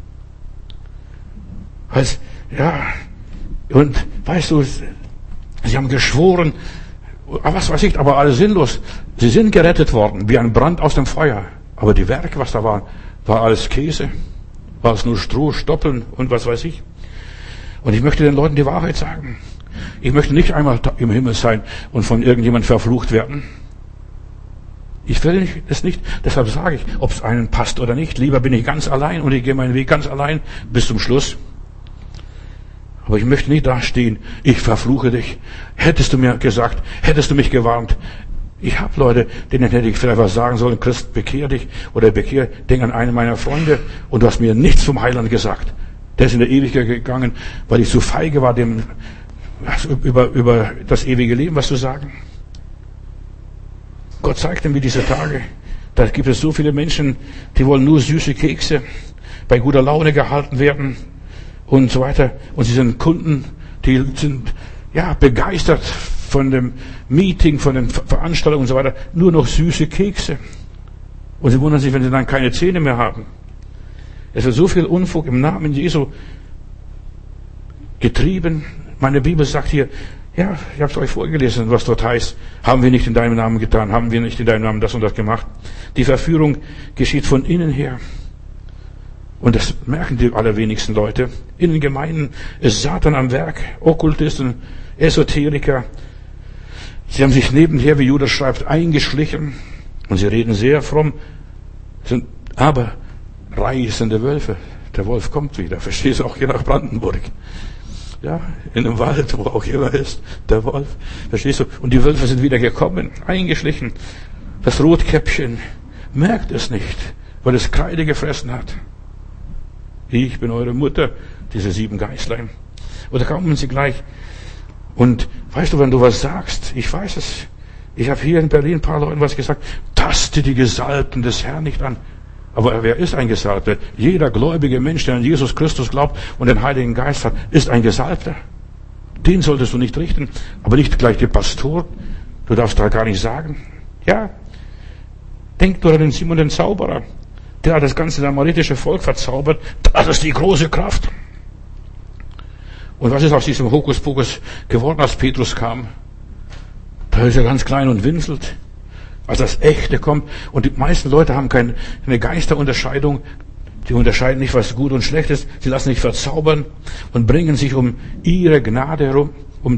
Und weißt du, sie haben geschworen, was weiß ich, aber alles sinnlos. Sie sind gerettet worden, wie ein Brand aus dem Feuer. Aber die Werke, was da war alles Käse, war es nur Stroh, Stoppeln und was weiß ich. Und ich möchte den Leuten die Wahrheit sagen. Ich möchte nicht einmal im Himmel sein und von irgendjemand verflucht werden. Ich will es nicht, deshalb sage ich, ob es einem passt oder nicht. Lieber bin ich ganz allein und ich gehe meinen Weg ganz allein bis zum Schluss. Aber ich möchte nicht dastehen, ich verfluche dich. Hättest du mir gesagt, hättest du mich gewarnt. Ich habe Leute, denen hätte ich vielleicht was sagen sollen, Christ, bekehr dich oder denk an einen meiner Freunde und du hast mir nichts vom Heiland gesagt. Der ist in der Ewigkeit gegangen, weil ich zu feige war, dem über das ewige Leben was zu sagen. Gott zeigt mir diese Tage. Da gibt es so viele Menschen, die wollen nur süße Kekse, bei guter Laune gehalten werden und so weiter. Und sie sind Kunden, die sind begeistert von dem Meeting, von den Veranstaltungen und so weiter. Nur noch süße Kekse. Und sie wundern sich, wenn sie dann keine Zähne mehr haben. Es wird so viel Unfug im Namen Jesu getrieben. Meine Bibel sagt hier, ich habe es euch vorgelesen, was dort heißt. Haben wir nicht in deinem Namen getan? Haben wir nicht in deinem Namen das und das gemacht? Die Verführung geschieht von innen her. Und das merken die allerwenigsten Leute. In den Gemeinden ist Satan am Werk, Okkultisten, Esoteriker. Sie haben sich nebenher, wie Judas schreibt, eingeschlichen. Und sie reden sehr fromm, sind aber reißende Wölfe. Der Wolf kommt wieder, verstehst du, auch hier nach Brandenburg. Ja, in dem Wald, wo auch immer ist, der Wolf, verstehst du? Und die Wölfe sind wieder gekommen, eingeschlichen. Das Rotkäppchen merkt es nicht, weil es Kreide gefressen hat. Ich bin eure Mutter, diese 7 Geißlein. Oder kommen sie gleich. Und weißt du, wenn du was sagst, ich weiß es. Ich habe hier in Berlin ein paar Leuten was gesagt. Taste die Gesalbten des Herrn nicht an. Aber wer ist ein Gesalbter? Jeder gläubige Mensch, der an Jesus Christus glaubt und den Heiligen Geist hat, ist ein Gesalbter. Den solltest du nicht richten. Aber nicht gleich die Pastor. Du darfst da gar nicht sagen. Ja. Denk nur an den Simon den Zauberer. Der hat das ganze samaritische Volk verzaubert. Das ist die große Kraft. Und was ist aus diesem Hokuspokus geworden, als Petrus kam? Da ist er ganz klein und winselt. Als das Echte kommt. Und die meisten Leute haben keine Geisterunterscheidung. Die unterscheiden nicht, was gut und schlecht ist. Sie lassen sich verzaubern und bringen sich um ihre Gnade herum. Um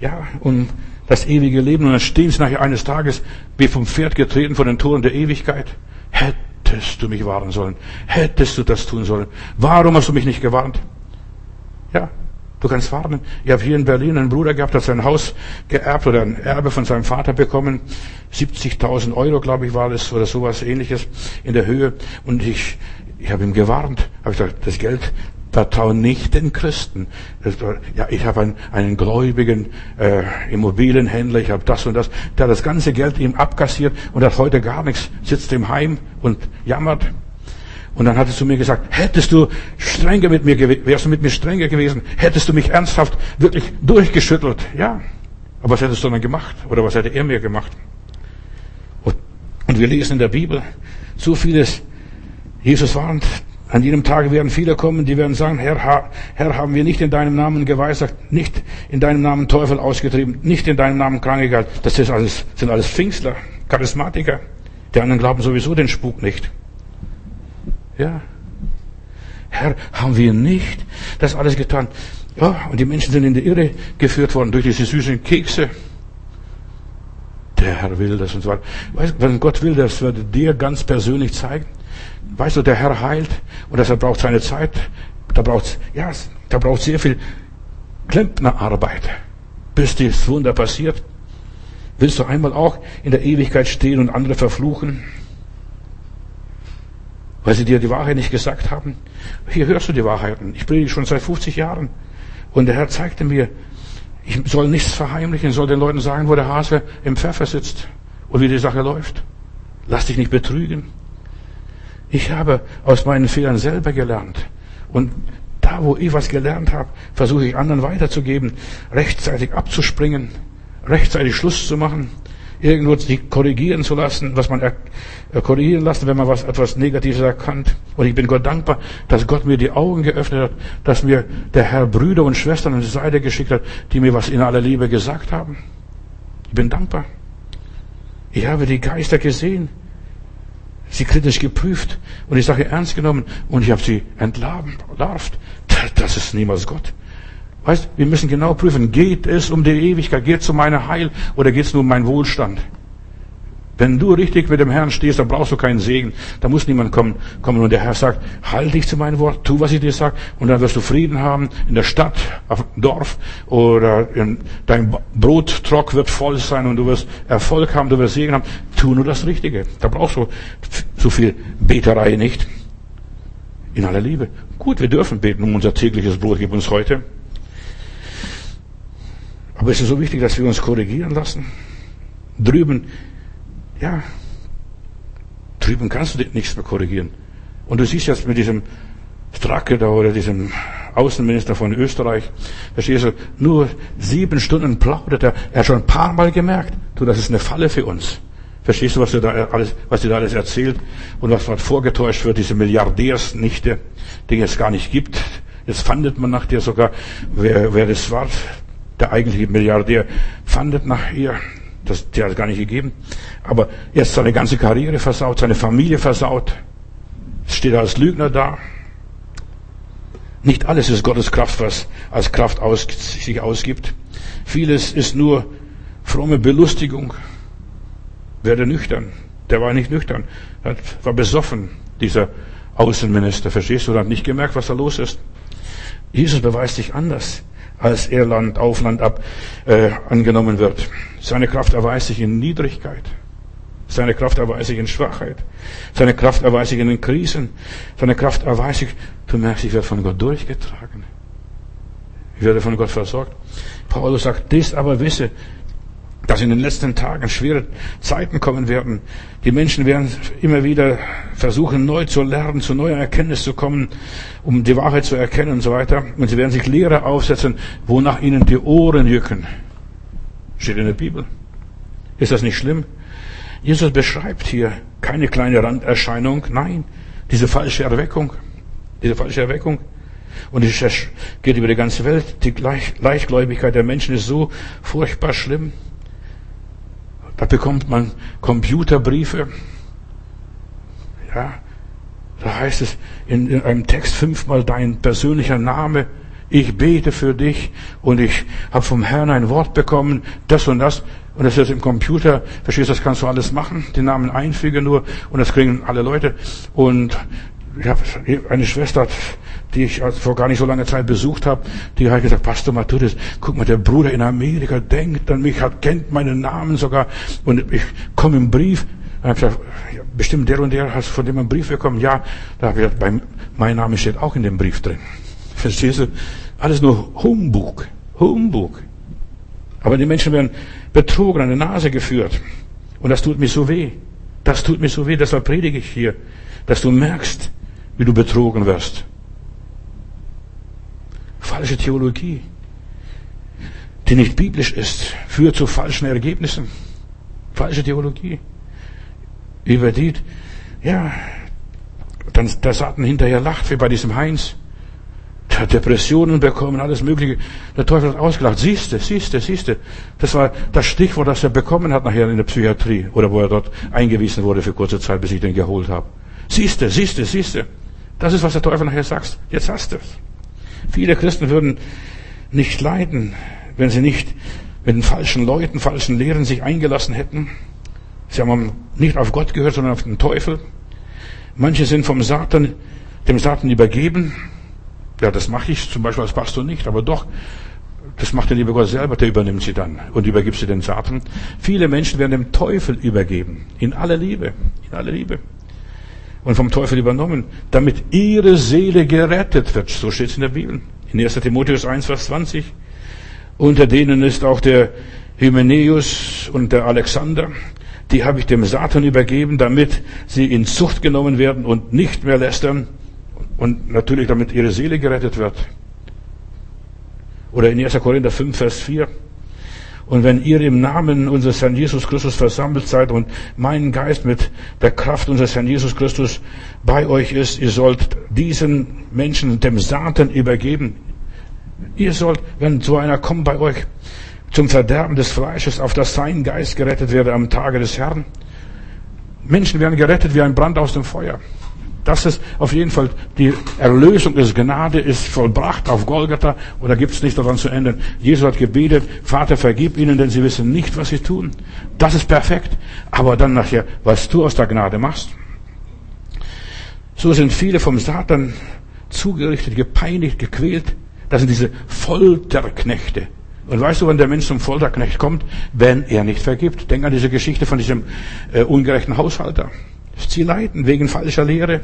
das ewige Leben. Und dann stehen sie nachher eines Tages wie vom Pferd getreten vor den Toren der Ewigkeit. Hättest du mich warnen sollen. Hättest du das tun sollen. Warum hast du mich nicht gewarnt? Ja, du kannst warnen. Ich habe hier in Berlin einen Bruder gehabt, der hat sein Haus geerbt oder ein Erbe von seinem Vater bekommen. 70.000 Euro, glaube ich, war das oder sowas Ähnliches in der Höhe. Und ich ich habe ihm gewarnt, habe gesagt, das Geld vertraue nicht den Christen. Ich habe einen gläubigen Immobilienhändler, ich habe das und das. Der hat das ganze Geld ihm abkassiert und hat heute gar nichts, sitzt im Heim und jammert. Und dann hat er zu mir gesagt, wärst du mit mir strenger gewesen, hättest du mich ernsthaft wirklich durchgeschüttelt. Ja, aber was hättest du dann gemacht? Oder was hätte er mir gemacht? Und wir lesen in der Bibel so vieles. Jesus warnt, an jedem Tage werden viele kommen, die werden sagen, Herr, haben wir nicht in deinem Namen geweissagt, nicht in deinem Namen Teufel ausgetrieben, nicht in deinem Namen Kranke geheilt. Das sind alles Pfingstler, Charismatiker. Die anderen glauben sowieso den Spuk nicht. Ja. Herr, haben wir nicht das alles getan? Ja, und die Menschen sind in die Irre geführt worden durch diese süßen Kekse. Der Herr will das und so weiter. Weißt du, wenn Gott will, das wird dir ganz persönlich zeigen. Weißt du, der Herr heilt und deshalb braucht seine Zeit. Da braucht sehr viel Klempnerarbeit, bis das Wunder passiert. Willst du einmal auch in der Ewigkeit stehen und andere verfluchen, weil sie dir die Wahrheit nicht gesagt haben? Hier hörst du die Wahrheiten. Ich predige schon seit 50 Jahren und der Herr zeigte mir, ich soll nichts verheimlichen, soll den Leuten sagen, wo der Hase im Pfeffer sitzt und wie die Sache läuft. Lass dich nicht betrügen. Ich habe aus meinen Fehlern selber gelernt. Und da, wo ich was gelernt habe, versuche ich anderen weiterzugeben, rechtzeitig abzuspringen, rechtzeitig Schluss zu machen, irgendwo sich korrigieren zu lassen, was man korrigieren lassen, wenn man etwas Negatives erkannt. Und ich bin Gott dankbar, dass Gott mir die Augen geöffnet hat, dass mir der Herr Brüder und Schwestern an die Seite geschickt hat, die mir was in aller Liebe gesagt haben. Ich bin dankbar. Ich habe die Geister gesehen, sie kritisch geprüft und die Sache ernst genommen und ich habe sie entlarvt. Das ist niemals Gott. Weißt, wir müssen genau prüfen, geht es um die Ewigkeit, geht es um mein Heil oder geht es nur um meinen Wohlstand? Wenn du richtig mit dem Herrn stehst, dann brauchst du keinen Segen. Da muss niemand kommen und der Herr sagt, halt dich zu meinem Wort, tu, was ich dir sage und dann wirst du Frieden haben in der Stadt, auf dem Dorf oder dein Brottrock wird voll sein und du wirst Erfolg haben, du wirst Segen haben. Tu nur das Richtige. Da brauchst du so viel Beterei nicht. In aller Liebe. Gut, wir dürfen beten um unser tägliches Brot, gib uns heute. Aber es ist so wichtig, dass wir uns korrigieren lassen. Drüben kannst du nichts mehr korrigieren. Und du siehst jetzt mit diesem Stracke da oder diesem Außenminister von Österreich, verstehst du, nur 7 Stunden plaudert er. Er hat schon ein paar Mal gemerkt, das ist eine Falle für uns. Verstehst du, was dir da alles erzählt und was vorgetäuscht wird, diese Milliardärsnichte, die es gar nicht gibt. Jetzt fandet man nach dir sogar, wer das war, der eigentliche Milliardär, fandet nach ihr. Der hat es gar nicht gegeben. Aber er hat seine ganze Karriere versaut, seine Familie versaut. Es steht als Lügner da. Nicht alles ist Gottes Kraft, was als Kraft sich ausgibt. Vieles ist nur fromme Belustigung. Werde nüchtern. Der war nicht nüchtern. War besoffen, dieser Außenminister. Verstehst du? Er hat nicht gemerkt, was da los ist. Jesus beweist sich anders, als er Land auf Land ab angenommen wird. Seine Kraft erweist sich in Niedrigkeit. Seine Kraft erweist sich in Schwachheit. Seine Kraft erweist sich in den Krisen. Seine Kraft erweist sich, du merkst, ich werde von Gott durchgetragen. Ich werde von Gott versorgt. Paulus sagt, dies aber wisse, dass in den letzten Tagen schwere Zeiten kommen werden. Die Menschen werden immer wieder versuchen, neu zu lernen, zu neuer Erkenntnis zu kommen, um die Wahrheit zu erkennen und so weiter. Und sie werden sich Lehre aufsetzen, wonach ihnen die Ohren jucken. Steht in der Bibel. Ist das nicht schlimm? Jesus beschreibt hier keine kleine Randerscheinung. Nein, diese falsche Erweckung. Und es geht über die ganze Welt. Die Leichtgläubigkeit der Menschen ist so furchtbar schlimm. Da bekommt man Computerbriefe. Ja, da heißt es in einem Text 5-mal dein persönlicher Name. Ich bete für dich und ich habe vom Herrn ein Wort bekommen, das und das. Und das ist im Computer, verstehst du, das kannst du alles machen, den Namen einfügen nur und das kriegen alle Leute. Und ich habe eine Schwester, die ich vor gar nicht so langer Zeit besucht habe, die hat gesagt, Pastor Matthäus, guck mal, der Bruder in Amerika denkt an mich, kennt meinen Namen sogar und ich komme im Brief. Dann habe ich gesagt, ja, bestimmt der und der hast von dem einen Brief bekommen. Ja, da habe ich gesagt, mein Name steht auch in dem Brief drin. Verstehst du? Alles nur Humbug. Humbug. Aber die Menschen werden betrogen, an die Nase geführt. Und das tut mir so weh. Das tut mir so weh, deshalb predige ich hier. Dass du merkst, wie du betrogen wirst. Falsche Theologie, die nicht biblisch ist, führt zu falschen Ergebnissen. Falsche Theologie. Über die, ja, dann der Satan hinterher lacht, wie bei diesem Heinz. Der hat Depressionen bekommen, alles Mögliche. Der Teufel hat ausgelacht. Siehste. Das war das Stichwort, das er bekommen hat nachher in der Psychiatrie oder wo er dort eingewiesen wurde für kurze Zeit, bis ich den geholt habe. Siehste. Das ist, was der Teufel nachher sagt. Jetzt hast du es. Viele Christen würden nicht leiden, wenn sie nicht mit den falschen Leuten, falschen Lehren sich eingelassen hätten. Sie haben nicht auf Gott gehört, sondern auf den Teufel. Manche sind dem Satan übergeben. Ja, das mache ich zum Beispiel als Pastor nicht, aber doch, das macht der liebe Gott selber, der übernimmt sie dann und übergibt sie den Satan. Viele Menschen werden dem Teufel übergeben, in aller Liebe. Und vom Teufel übernommen, damit ihre Seele gerettet wird. So steht es in der Bibel. In 1. Timotheus 1, Vers 20. Unter denen ist auch der Hymenäus und der Alexander. Die habe ich dem Satan übergeben, damit sie in Zucht genommen werden und nicht mehr lästern. Und natürlich, damit ihre Seele gerettet wird. Oder in 1. Korinther 5, Vers 4. Und wenn ihr im Namen unseres Herrn Jesus Christus versammelt seid und mein Geist mit der Kraft unseres Herrn Jesus Christus bei euch ist, ihr sollt diesen Menschen dem Satan übergeben. Ihr sollt, wenn so einer kommt bei euch zum Verderben des Fleisches, auf dass sein Geist gerettet werde am Tage des Herrn. Menschen werden gerettet wie ein Brand aus dem Feuer. Das ist auf jeden Fall, die Erlösung ist Gnade, ist vollbracht auf Golgatha, oder gibt es nicht daran zu ändern. Jesus hat gebetet, Vater, vergib ihnen, denn sie wissen nicht, was sie tun. Das ist perfekt. Aber dann nachher, was du aus der Gnade machst. So sind viele vom Satan zugerichtet, gepeinigt, gequält. Das sind diese Folterknechte. Und weißt du, wenn der Mensch zum Folterknecht kommt, wenn er nicht vergibt? Denk an diese Geschichte von diesem ungerechten Haushalter. Sie leiden wegen falscher Lehre.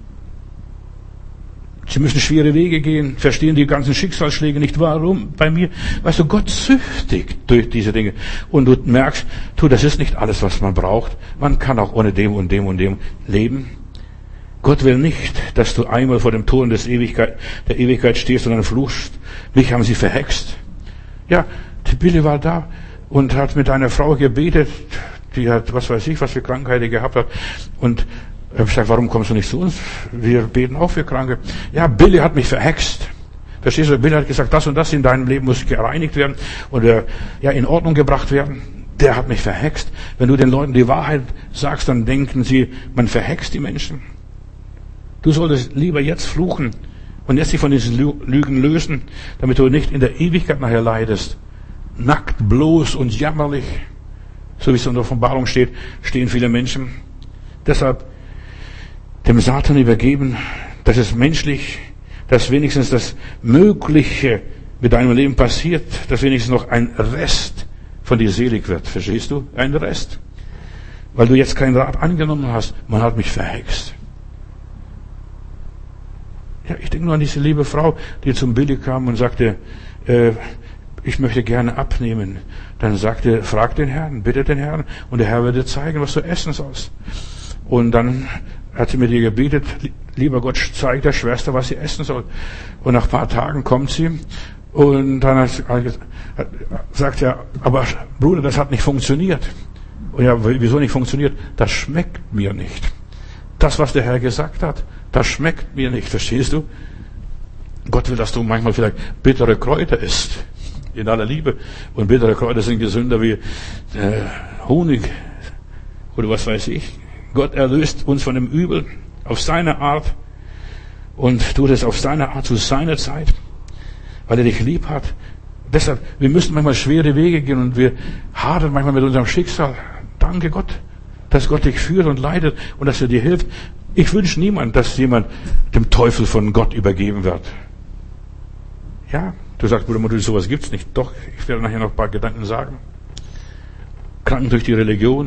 Sie müssen schwere Wege gehen, verstehen die ganzen Schicksalsschläge nicht. Warum bei mir? Weißt du, Gott züchtigt durch diese Dinge. Und du merkst, das ist nicht alles, was man braucht. Man kann auch ohne dem und dem und dem leben. Gott will nicht, dass du einmal vor dem Toren der Ewigkeit stehst und dann fluchst. Mich haben sie verhext. Ja, die Billy war da und hat mit einer Frau gebetet, die hat, was weiß ich, was für Krankheiten gehabt hat. Und ich habe gesagt, warum kommst du nicht zu uns? Wir beten auch für Kranke. Ja, Billy hat mich verhext. Verstehst du? Billy hat gesagt, das und das in deinem Leben muss gereinigt werden oder in Ordnung gebracht werden. Der hat mich verhext. Wenn du den Leuten die Wahrheit sagst, dann denken sie, man verhext die Menschen. Du solltest lieber jetzt fluchen und jetzt dich von diesen Lügen lösen, damit du nicht in der Ewigkeit nachher leidest. Nackt, bloß und jämmerlich. So wie es in der Offenbarung steht, stehen viele Menschen. Deshalb dem Satan übergeben, das ist menschlich, dass wenigstens das Mögliche mit deinem Leben passiert, dass wenigstens noch ein Rest von dir selig wird. Verstehst du? Ein Rest. Weil du jetzt keinen Rat angenommen hast. Man hat mich verhext. Ja, ich denke nur an diese liebe Frau, die zum Billy kam und sagte, ich möchte gerne abnehmen. Dann sagte, frag den Herrn, bitte den Herrn, und der Herr wird dir zeigen, was du essen sollst. Und dann hat sie mit ihr gebetet, lieber Gott, zeig der Schwester, was sie essen soll. Und nach ein paar Tagen kommt sie und dann sagt er, aber Bruder, das hat nicht funktioniert. Und ja, wieso nicht funktioniert? Das schmeckt mir nicht. Das, was der Herr gesagt hat, das schmeckt mir nicht, verstehst du? Gott will, dass du manchmal vielleicht bittere Kräuter isst. In aller Liebe. Und bittere Kräuter sind gesünder wie Honig oder was weiß ich. Gott erlöst uns von dem Übel auf seine Art und tut es auf seine Art zu seiner Zeit, weil er dich lieb hat. Deshalb, wir müssen manchmal schwere Wege gehen und wir hadern manchmal mit unserem Schicksal. Danke Gott, dass Gott dich führt und leitet und dass er dir hilft. Ich wünsche niemand, dass jemand dem Teufel von Gott übergeben wird. Ja, du sagst, Bruder Modul, sowas gibt's nicht. Doch, ich werde nachher noch ein paar Gedanken sagen. Kranken durch die Religion,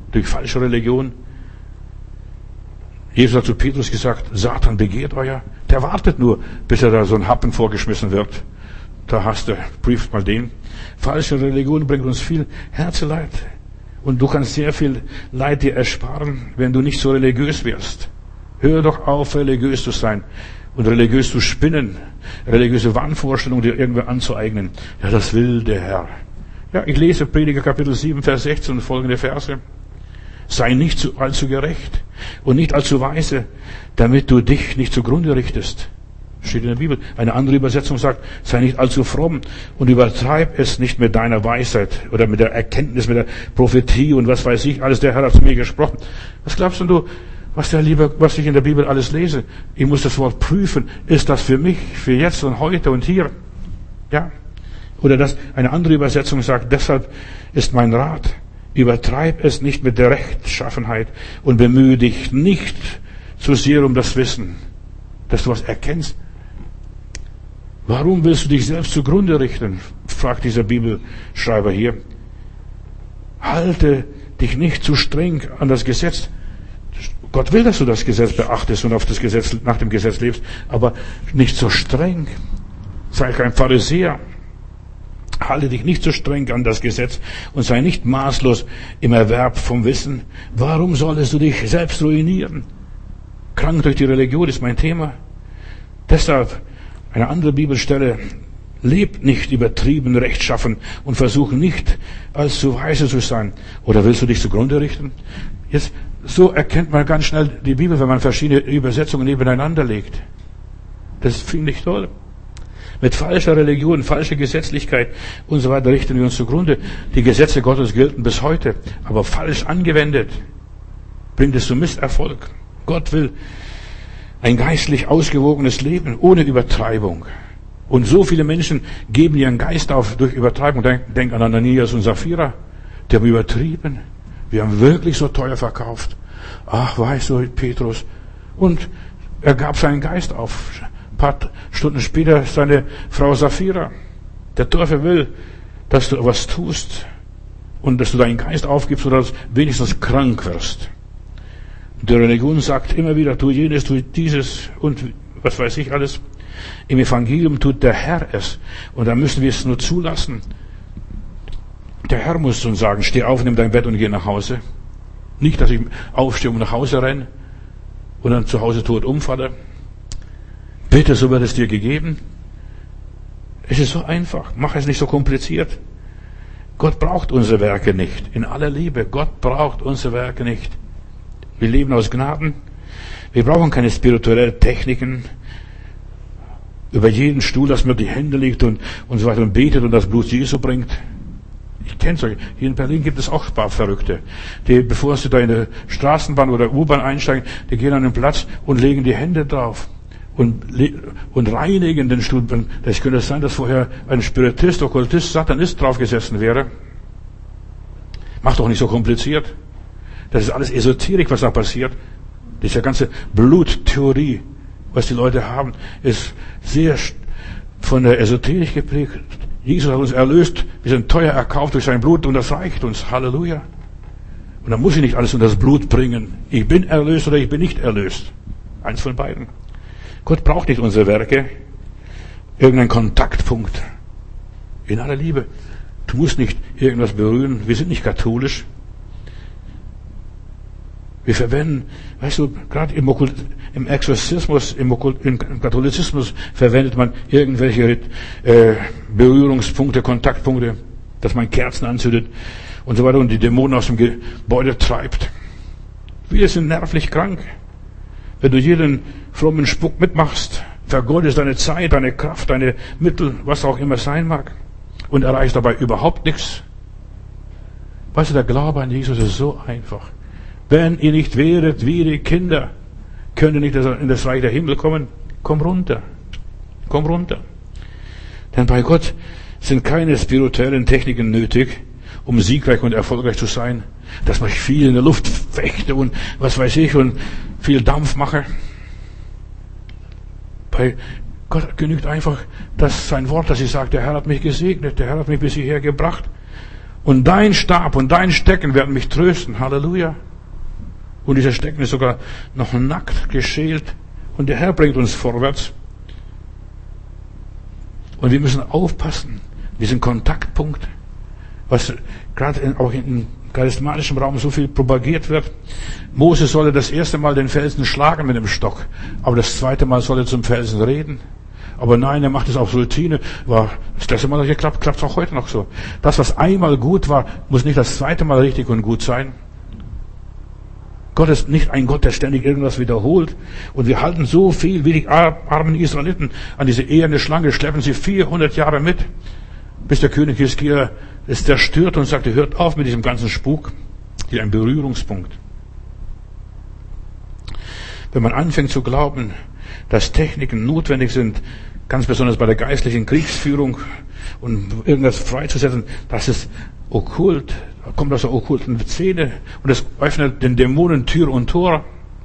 durch falsche Religion. Jesus hat zu Petrus gesagt, Satan begehrt euer. Der wartet nur, bis er da so ein Happen vorgeschmissen wird. Da hast du, prüft mal den. Falsche Religion bringt uns viel Herzeleid. Und du kannst sehr viel Leid dir ersparen, wenn du nicht so religiös wirst. Hör doch auf, religiös zu sein und religiös zu spinnen, religiöse Wahnvorstellungen dir irgendwer anzueignen. Ja, das will der Herr. Ja, ich lese Prediger Kapitel 7, Vers 16 und folgende Verse. Sei nicht allzu gerecht und nicht allzu weise, damit du dich nicht zugrunde richtest. Steht in der Bibel. Eine andere Übersetzung sagt, sei nicht allzu fromm und übertreib es nicht mit deiner Weisheit oder mit der Erkenntnis, mit der Prophetie und was weiß ich, alles der Herr hat zu mir gesprochen. Was glaubst du, was ich in der Bibel alles lese? Ich muss das Wort prüfen. Ist das für mich, für jetzt und heute und hier? Ja. Oder eine andere Übersetzung sagt, deshalb ist mein Rat, übertreib es nicht mit der Rechtschaffenheit und bemühe dich nicht zu sehr um das Wissen, dass du was erkennst. Warum willst du dich selbst zugrunde richten? Fragt dieser Bibelschreiber hier. Halte dich nicht zu streng an das Gesetz. Gott will, dass du das Gesetz beachtest und nach dem Gesetz lebst, aber nicht so streng. Sei kein Pharisäer. Halte dich nicht so streng an das Gesetz und sei nicht maßlos im Erwerb vom Wissen. Warum solltest du dich selbst ruinieren? Krank durch die Religion ist mein Thema. Deshalb eine andere Bibelstelle. Lebt nicht übertrieben rechtschaffen und versuch nicht allzu weise zu sein. Oder willst du dich zugrunde richten? Jetzt, so erkennt man ganz schnell die Bibel, wenn man verschiedene Übersetzungen nebeneinander legt. Das finde ich toll. Mit falscher Religion, falscher Gesetzlichkeit und so weiter richten wir uns zugrunde. Die Gesetze Gottes gelten bis heute, aber falsch angewendet bringt es zu Misserfolg. Gott will ein geistlich ausgewogenes Leben ohne Übertreibung. Und so viele Menschen geben ihren Geist auf durch Übertreibung. Denk an Ananias und Sapphira. Die haben übertrieben. Wir haben wirklich so teuer verkauft. Ach, weißt du, Petrus. Und er gab seinen Geist auf. Ein paar Stunden später seine Frau Sapphira. Der Teufel will, dass du was tust und dass du deinen Geist aufgibst oder dass du wenigstens krank wirst. Die Religion sagt immer wieder, tu jenes, tu dieses und was weiß ich alles. Im Evangelium tut der Herr es. Und da müssen wir es nur zulassen. Der Herr muss uns sagen, steh auf, nimm dein Bett und geh nach Hause. Nicht, dass ich aufstehe und nach Hause renne und dann zu Hause tot umfalle. Bitte, so wird es dir gegeben. Es ist so einfach. Mach es nicht so kompliziert. Gott braucht unsere Werke nicht. In aller Liebe. Gott braucht unsere Werke nicht. Wir leben aus Gnaden. Wir brauchen keine spirituellen Techniken. Über jeden Stuhl, dass man die Hände legt und so weiter und betet und das Blut Jesu bringt. Ich kenne solche. Hier in Berlin gibt es auch ein paar Verrückte. Die, bevor sie da in der Straßenbahn oder U-Bahn einsteigen, die gehen an den Platz und legen die Hände drauf. Und reinigen den Stuhl. Das könnte sein, dass vorher ein Spiritist, Okkultist, Satanist draufgesessen wäre. Mach doch nicht so kompliziert. Das ist alles Esoterik, was da passiert. Diese ganze Bluttheorie, was die Leute haben, ist sehr von der Esoterik geprägt. Jesus hat uns erlöst, wir sind teuer erkauft durch sein Blut und das reicht uns. Halleluja. Und dann muss ich nicht alles unter das Blut bringen. Ich bin erlöst oder ich bin nicht erlöst. Eins von beiden. Gott braucht nicht unsere Werke. Irgendein Kontaktpunkt. In aller Liebe. Du musst nicht irgendwas berühren. Wir sind nicht katholisch. Wir verwenden, weißt du, gerade im Exorzismus, im Katholizismus verwendet man irgendwelche Berührungspunkte, Kontaktpunkte, dass man Kerzen anzündet und so weiter und die Dämonen aus dem Gebäude treibt. Wir sind nervlich krank. Wenn du jeden frommen Spuck mitmachst, vergeudest deine Zeit, deine Kraft, deine Mittel, was auch immer sein mag, und erreichst dabei überhaupt nichts. Weißt du, der Glaube an Jesus ist so einfach. Wenn ihr nicht wäret wie die Kinder, könnt ihr nicht in das Reich der Himmel kommen. Komm runter. Komm runter. Denn bei Gott sind keine spirituellen Techniken nötig, um siegreich und erfolgreich zu sein. Dass man viel in der Luft fechte und was weiß ich und viel Dampf mache. Bei Gott genügt einfach sein Wort, dass ich sage, der Herr hat mich gesegnet, der Herr hat mich bis hierher gebracht. Und dein Stab und dein Stecken werden mich trösten. Halleluja. Und dieser Stecken ist sogar noch nackt geschält. Und der Herr bringt uns vorwärts. Und wir müssen aufpassen, diesen Kontaktpunkt, was gerade auch im charismatischen Raum so viel propagiert wird. Mose solle das erste Mal den Felsen schlagen mit dem Stock, aber das zweite Mal soll er zum Felsen reden. Aber nein, er macht es auf Routine. Das erste Mal geklappt, klappt es auch heute noch so. Das, was einmal gut war, muss nicht das zweite Mal richtig und gut sein. Gott ist nicht ein Gott, der ständig irgendwas wiederholt. Und wir halten so viel, wie die armen Israeliten an diese eherne Schlange, schleppen sie 400 Jahre mit, bis der König Hiskia es zerstört und sagte, hört auf mit diesem ganzen Spuk. Hier ein Berührungspunkt. Wenn man anfängt zu glauben, dass Techniken notwendig sind, ganz besonders bei der geistlichen Kriegsführung und irgendwas freizusetzen, das ist okkult, kommt aus der okkulten Szene und es öffnet den Dämonen Tür und Tor.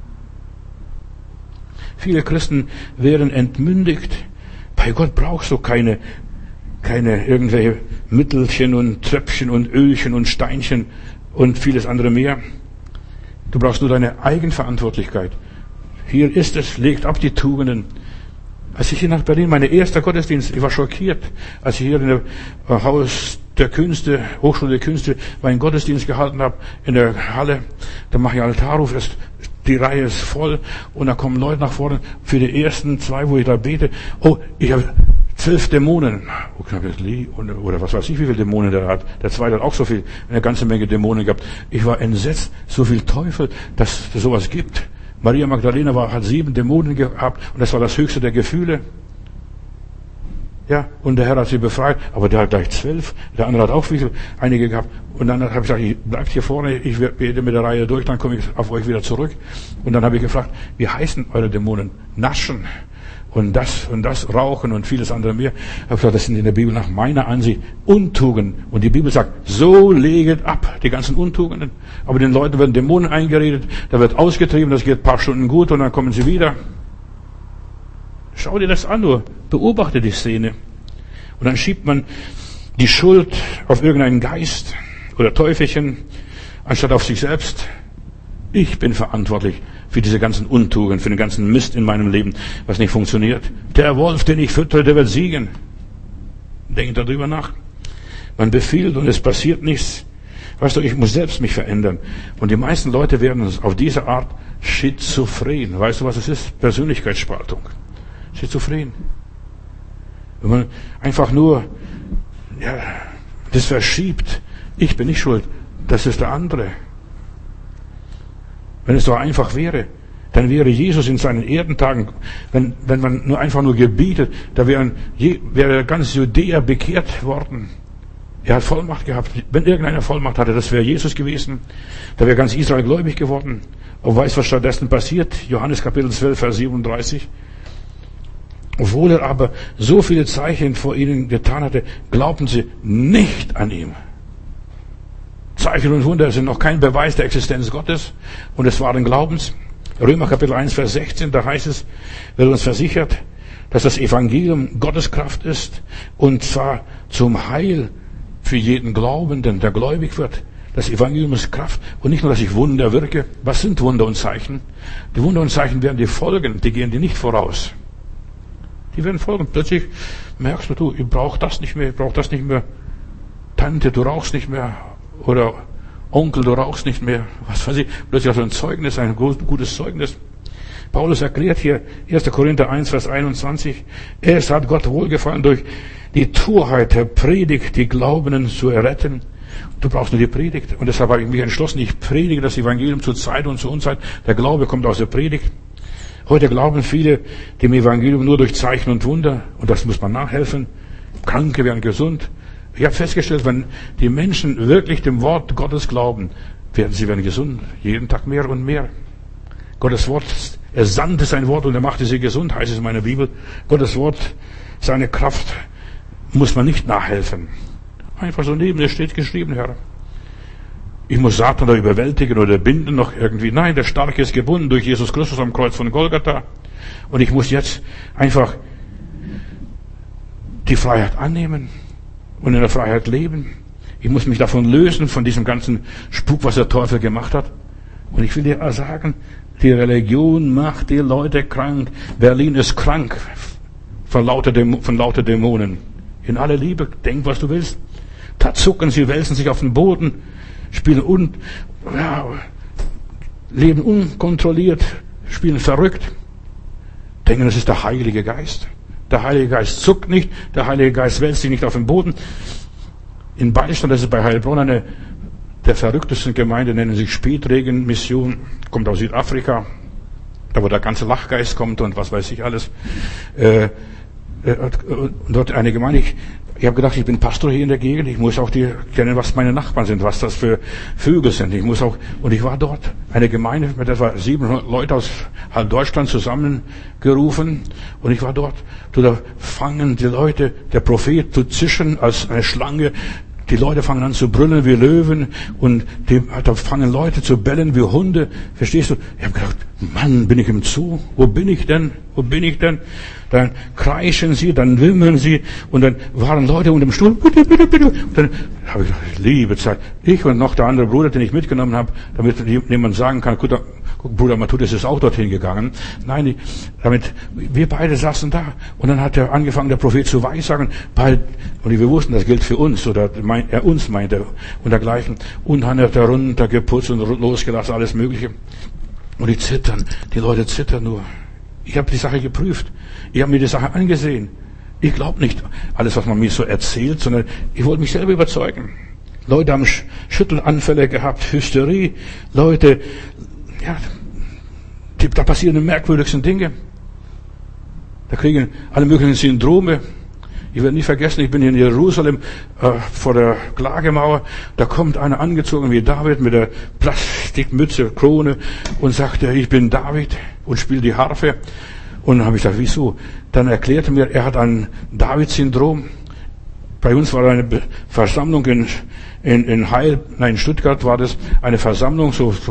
Viele Christen werden entmündigt. Bei Gott brauchst du keine irgendwelche Mittelchen und Tröpfchen und Ölchen und Steinchen und vieles andere mehr. Du brauchst nur deine Eigenverantwortlichkeit. Hier ist es, legt ab die Tugenden. Als ich hier nach Berlin, mein erster Gottesdienst, ich war schockiert, als ich hier in der Haus der Künste, Hochschule der Künste, meinen Gottesdienst gehalten habe, in der Halle, da mache ich Altarruf, die Reihe ist voll, und da kommen Leute nach vorne, für die ersten 2, wo ich da bete, oh, ich habe 12 Dämonen, oder was weiß ich, wie viele Dämonen der hat, der zweite hat auch so viel, eine ganze Menge Dämonen gehabt. Ich war entsetzt, so viel Teufel, dass es sowas gibt. Maria Magdalena hat 7 Dämonen gehabt und das war das höchste der Gefühle. Ja, und der Herr hat sie befreit, aber der hat gleich 12, der andere hat auch einige gehabt. Und dann habe ich gesagt, bleibt hier vorne, ich bete mit der Reihe durch, dann komme ich auf euch wieder zurück. Und dann habe ich gefragt, wie heißen eure Dämonen? Naschen und das, Rauchen und vieles andere mehr. Ich habe gesagt, das sind in der Bibel nach meiner Ansicht Untugenden. Und die Bibel sagt, so leget ab, die ganzen Untugenden. Aber den Leuten werden Dämonen eingeredet, da wird ausgetrieben, das geht ein paar Stunden gut und dann kommen sie wieder. Schau dir das an, nur beobachte die Szene. Und dann schiebt man die Schuld auf irgendeinen Geist oder Teufelchen, anstatt auf sich selbst. Ich bin verantwortlich für diese ganzen Untugenden, für den ganzen Mist in meinem Leben, was nicht funktioniert. Der Wolf, den ich füttere, der wird siegen. Denk darüber nach. Man befiehlt und es passiert nichts. Weißt du, ich muss selbst mich verändern. Und die meisten Leute werden auf diese Art schizophren. Weißt du, was es ist? Persönlichkeitsspaltung. Schizophren. Wenn man einfach nur das verschiebt. Ich bin nicht schuld, das ist der andere. Wenn es doch einfach wäre, dann wäre Jesus in seinen Erdentagen, wenn man nur einfach nur gebietet, da wäre ganz Judäa bekehrt worden. Er hat Vollmacht gehabt. Wenn irgendeiner Vollmacht hatte, das wäre Jesus gewesen. Da wäre ganz Israel gläubig geworden. Und weißt, was stattdessen passiert? Johannes Kapitel 12, Vers 37. Obwohl er aber so viele Zeichen vor ihnen getan hatte, glaubten sie nicht an ihm. Zeichen und Wunder sind noch kein Beweis der Existenz Gottes und des wahren Glaubens. Römer Kapitel 1, Vers 16, da heißt es, wird uns versichert, dass das Evangelium Gottes Kraft ist und zwar zum Heil für jeden Glaubenden, der gläubig wird. Das Evangelium ist Kraft und nicht nur, dass ich Wunder wirke. Was sind Wunder und Zeichen? Die Wunder und Zeichen werden dir folgen, die gehen dir nicht voraus. Die werden folgen. Plötzlich merkst du, ich brauche das nicht mehr, ich brauche das nicht mehr. Tante, du rauchst nicht mehr. Oder Onkel, du rauchst nicht mehr. Was weiß ich. Plötzlich hast du ein Zeugnis, ein gutes Zeugnis. Paulus erklärt hier, 1. Korinther 1, Vers 21, es hat Gott wohlgefallen, durch die Torheit der Predigt die Glaubenden zu erretten. Du brauchst nur die Predigt. Und deshalb habe ich mich entschlossen, ich predige das Evangelium zur Zeit und zur Unzeit. Der Glaube kommt aus der Predigt. Heute glauben viele dem Evangelium nur durch Zeichen und Wunder. Und das muss man nachhelfen. Kranke werden gesund. Ich habe festgestellt, wenn die Menschen wirklich dem Wort Gottes glauben, sie werden gesund. Jeden Tag mehr und mehr. Gottes Wort, er sandte sein Wort und er machte sie gesund, heißt es in meiner Bibel. Gottes Wort, seine Kraft, muss man nicht nachhelfen. Einfach so neben dir steht geschrieben, Herr. Ich muss Satan da überwältigen oder binden noch irgendwie. Nein, der Starke ist gebunden durch Jesus Christus am Kreuz von Golgatha. Und ich muss jetzt einfach die Freiheit annehmen und in der Freiheit leben. Ich muss mich davon lösen, von diesem ganzen Spuk, was der Teufel gemacht hat. Und ich will dir sagen, die Religion macht die Leute krank. Berlin ist krank von lauter Dämonen. In aller Liebe, denk, was du willst. Da zucken sie, wälzen sich auf den Boden, leben unkontrolliert, spielen verrückt. Denken, das ist der Heilige Geist. Der Heilige Geist zuckt nicht, der Heilige Geist wälzt sich nicht auf den Boden. In Beistand, das ist bei Heilbronn eine der verrücktesten Gemeinden, nennen sich Spätregen-Mission, kommt aus Südafrika, da wo der ganze Lachgeist kommt und was weiß ich alles. Dort eine Gemeinde, ich habe gedacht, ich bin Pastor hier in der Gegend, ich muss auch kennen, was meine Nachbarn sind, was das für Vögel sind. Und ich war dort, eine Gemeinde mit etwa 700 Leute aus halb Deutschland zusammengerufen, und ich war dort, da fangen die Leute, der Prophet zu zischen als eine Schlange, die Leute fangen an zu brüllen wie Löwen, und da fangen Leute zu bellen wie Hunde. Verstehst du? Ich habe gedacht, Mann, bin ich im Zoo? Wo bin ich denn? Dann kreischen sie, dann wimmeln sie, und dann waren Leute unter dem Stuhl. Bitte, bitte, bitte. Und dann habe ich gedacht, liebe Zeit. Ich und noch der andere Bruder, den ich mitgenommen habe, damit jemand sagen kann, guck, Bruder Matthäus ist auch dorthin gegangen. Nein, damit wir beide saßen da, und dann hat angefangen, der Prophet zu weissagen, und wir wussten, das gilt für uns, oder er uns meinte, und dergleichen. Und dann hat er runtergeputzt und losgelassen, alles Mögliche. Und die Leute zittern nur. Ich habe die Sache geprüft. Ich habe mir die Sache angesehen. Ich glaube nicht alles, was man mir so erzählt, sondern ich wollte mich selber überzeugen. Leute haben Schüttelanfälle gehabt, Hysterie. Leute, da passieren die merkwürdigsten Dinge. Da kriegen alle möglichen Syndrome. Ich werde nie vergessen, ich bin hier in Jerusalem vor der Klagemauer. Da kommt einer angezogen wie David mit der Plastikmütze, Krone, und sagte, ich bin David, und spielt die Harfe. Und dann habe ich gesagt, wieso? Dann erklärte mir, er hat ein David-Syndrom. Bei uns war eine Versammlung in Stuttgart war das eine Versammlung,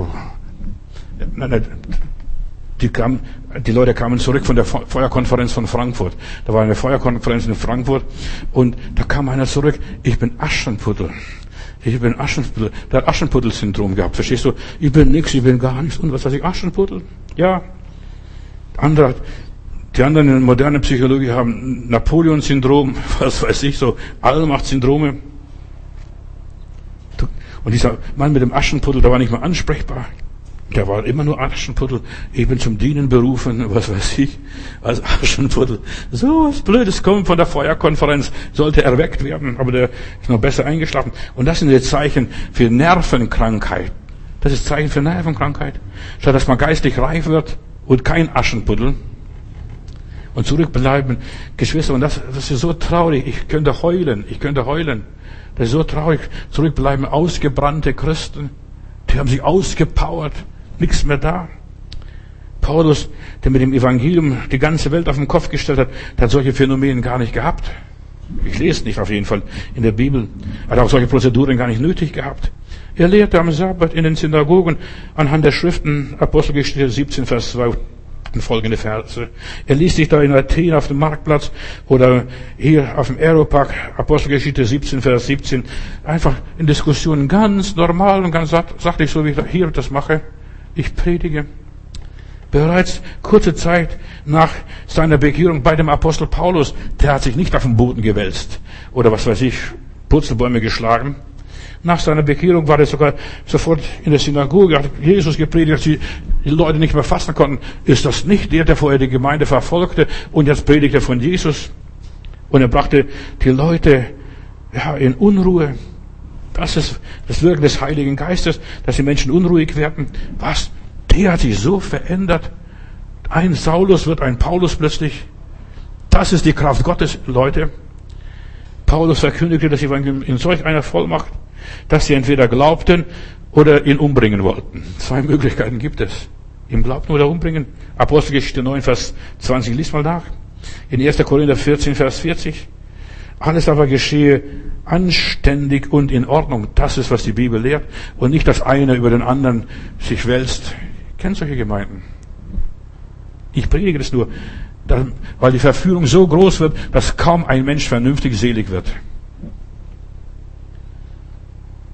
die Leute kamen zurück von der Feuerkonferenz von Frankfurt. Da war eine Feuerkonferenz in Frankfurt, und da kam einer zurück, ich bin Aschenputtel. Der hat Aschenputtel-Syndrom gehabt, verstehst du? Ich bin nix, ich bin gar nichts, und was weiß ich, Aschenputtel? Ja. Die anderen in moderner Psychologie haben Napoleon-Syndrom, was weiß ich, so Allmacht-Syndrome. Und dieser Mann mit dem Aschenputtel, der war nicht mehr ansprechbar. Der war immer nur Aschenputtel. Ich bin zum Dienen berufen, was weiß ich, als Aschenputtel. So was Blödes kommt von der Feuerkonferenz, sollte erweckt werden, aber der ist noch besser eingeschlafen. Und das sind die Zeichen für Nervenkrankheit. Das ist Zeichen für Nervenkrankheit. Statt dass man geistlich reif wird und kein Aschenputtel und zurückbleiben. Geschwister, und das ist so traurig. Ich könnte heulen. Das ist so traurig. Zurückbleiben ausgebrannte Christen. Die haben sich ausgepowert. Nichts mehr da. Paulus, der mit dem Evangelium die ganze Welt auf den Kopf gestellt hat, der hat solche Phänomene gar nicht gehabt. Ich lese nicht auf jeden Fall in der Bibel. Er hat auch solche Prozeduren gar nicht nötig gehabt. Er lehrte am Sabbat in den Synagogen anhand der Schriften, Apostelgeschichte 17, Vers 2 und folgende Verse. Er ließ sich da in Athen auf dem Marktplatz oder hier auf dem Aeropark, Apostelgeschichte 17, Vers 17, einfach in Diskussionen ganz normal und ganz sachlich, so wie ich hier das mache. Ich predige. Bereits kurze Zeit nach seiner Bekehrung bei dem Apostel Paulus, der hat sich nicht auf den Boden gewälzt oder was weiß ich, Purzelbäume geschlagen. Nach seiner Bekehrung war er sogar sofort in der Synagoge, hat Jesus gepredigt, dass die Leute nicht mehr fassen konnten. Ist das nicht der vorher die Gemeinde verfolgte und jetzt predigt er von Jesus? Und er brachte die Leute in Unruhe. Das ist das Wirken des Heiligen Geistes, dass die Menschen unruhig werden. Was? Der hat sich so verändert. Ein Saulus wird ein Paulus plötzlich. Das ist die Kraft Gottes, Leute. Paulus verkündigte das Evangelium in solch einer Vollmacht, dass sie entweder glaubten oder ihn umbringen wollten. 2 Möglichkeiten gibt es. Ihm glaubten oder umbringen. Apostelgeschichte 9, Vers 20, lies mal nach. In 1. Korinther 14, Vers 40. Alles aber geschehe anständig und in Ordnung. Das ist, was die Bibel lehrt. Und nicht, dass einer über den anderen sich wälzt. Ich kenne solche Gemeinden. Ich predige das nur, weil die Verführung so groß wird, dass kaum ein Mensch vernünftig selig wird.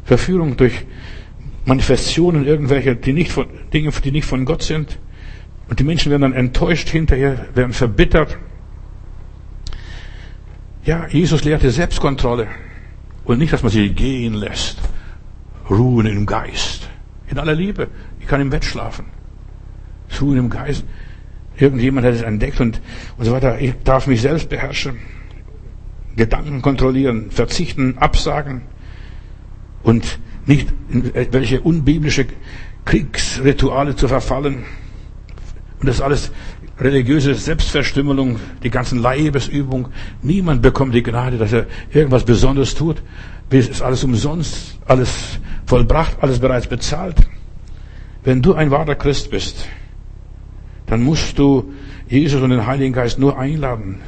Verführung durch Manifestationen, irgendwelche Dinge, die nicht von Gott sind. Und die Menschen werden dann enttäuscht hinterher, werden verbittert. Ja, Jesus lehrte Selbstkontrolle. Und nicht, dass man sie gehen lässt. Ruhen im Geist. In aller Liebe. Ich kann im Bett schlafen. Ruhen im Geist. Irgendjemand hat es entdeckt und so weiter. Ich darf mich selbst beherrschen. Gedanken kontrollieren, verzichten, absagen. Und nicht in welche unbiblische Kriegsrituale zu verfallen. Und das alles religiöse Selbstverstümmelung, die ganzen Leibesübungen. Niemand bekommt die Gnade, dass er irgendwas Besonderes tut. Es ist alles umsonst, alles vollbracht, alles bereits bezahlt. Wenn du ein wahrer Christ bist, dann musst du Jesus und den Heiligen Geist nur einladen.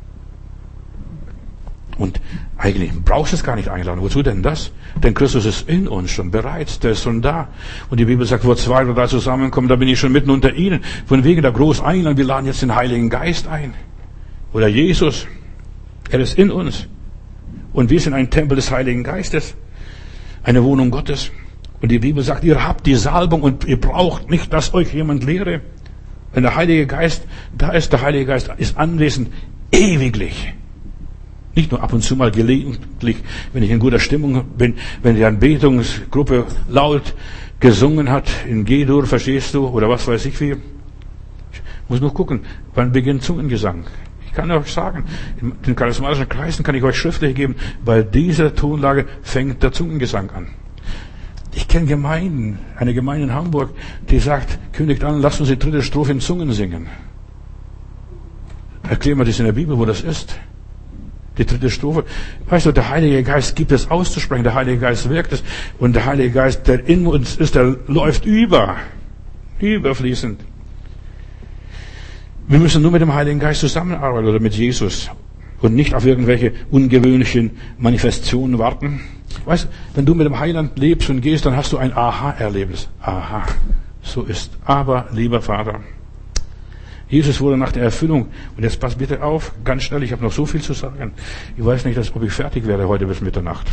Und eigentlich brauchst du es gar nicht einladen. Wozu denn das? Denn Christus ist in uns schon bereits, der ist schon da. Und die Bibel sagt, wo 2 oder 3 zusammenkommen, da bin ich schon mitten unter ihnen. Von wegen der groß einladen, wir laden jetzt den Heiligen Geist ein. Oder Jesus, er ist in uns. Und wir sind ein Tempel des Heiligen Geistes, eine Wohnung Gottes. Und die Bibel sagt, ihr habt die Salbung und ihr braucht nicht, dass euch jemand lehre. Wenn der Heilige Geist da ist, der Heilige Geist ist anwesend, ewiglich. Nicht nur ab und zu mal gelegentlich, wenn ich in guter Stimmung bin, wenn die Anbetungsgruppe laut gesungen hat, in G-Dur, verstehst du, oder was weiß ich wie. Ich muss nur gucken, wann beginnt Zungengesang. Ich kann euch sagen, in den charismatischen Kreisen kann ich euch schriftlich geben, bei dieser Tonlage fängt der Zungengesang an. Ich kenne Gemeinden, eine Gemeinde in Hamburg, die sagt, kündigt an, lasst uns die 3. Strophe in Zungen singen. Erklär mal das in der Bibel, wo das ist. Die 3. Strophe. Weißt du, der Heilige Geist gibt es auszusprechen, der Heilige Geist wirkt es, und der Heilige Geist, der in uns ist, der läuft überfließend. Wir müssen nur mit dem Heiligen Geist zusammenarbeiten oder mit Jesus und nicht auf irgendwelche ungewöhnlichen Manifestationen warten. Weißt du, wenn du mit dem Heiland lebst und gehst, dann hast du ein Aha-Erlebnis. Aha, so ist. Aber, lieber Vater, Jesus wurde nach der Erfüllung, und jetzt passt bitte auf, ganz schnell, ich habe noch so viel zu sagen. Ich weiß nicht, ob ich fertig werde heute bis Mitternacht.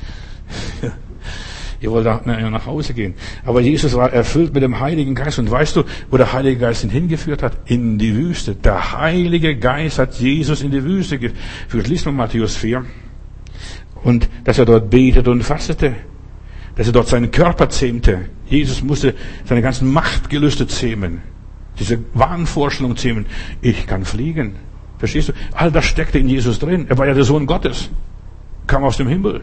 Ihr wollt nach Hause gehen. Aber Jesus war erfüllt mit dem Heiligen Geist. Und weißt du, wo der Heilige Geist ihn hingeführt hat? In die Wüste. Der Heilige Geist hat Jesus in die Wüste geführt. Lies mal Matthäus 4. Und dass er dort betete und fastete. Dass er dort seinen Körper zähmte. Jesus musste seine ganzen Machtgelüste zähmen. Diese Wahnvorstellung zähmen. Ich kann fliegen. Verstehst du? All das steckte in Jesus drin. Er war ja der Sohn Gottes. Kam aus dem Himmel.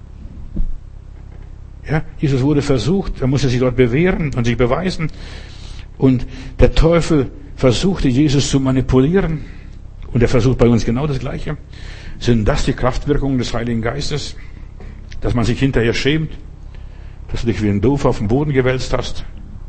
Ja, Jesus wurde versucht. Er musste sich dort bewähren und sich beweisen. Und der Teufel versuchte, Jesus zu manipulieren. Und er versucht bei uns genau das Gleiche. Sind das die Kraftwirkungen des Heiligen Geistes? Dass man sich hinterher schämt? Dass du dich wie ein Doof auf den Boden gewälzt hast?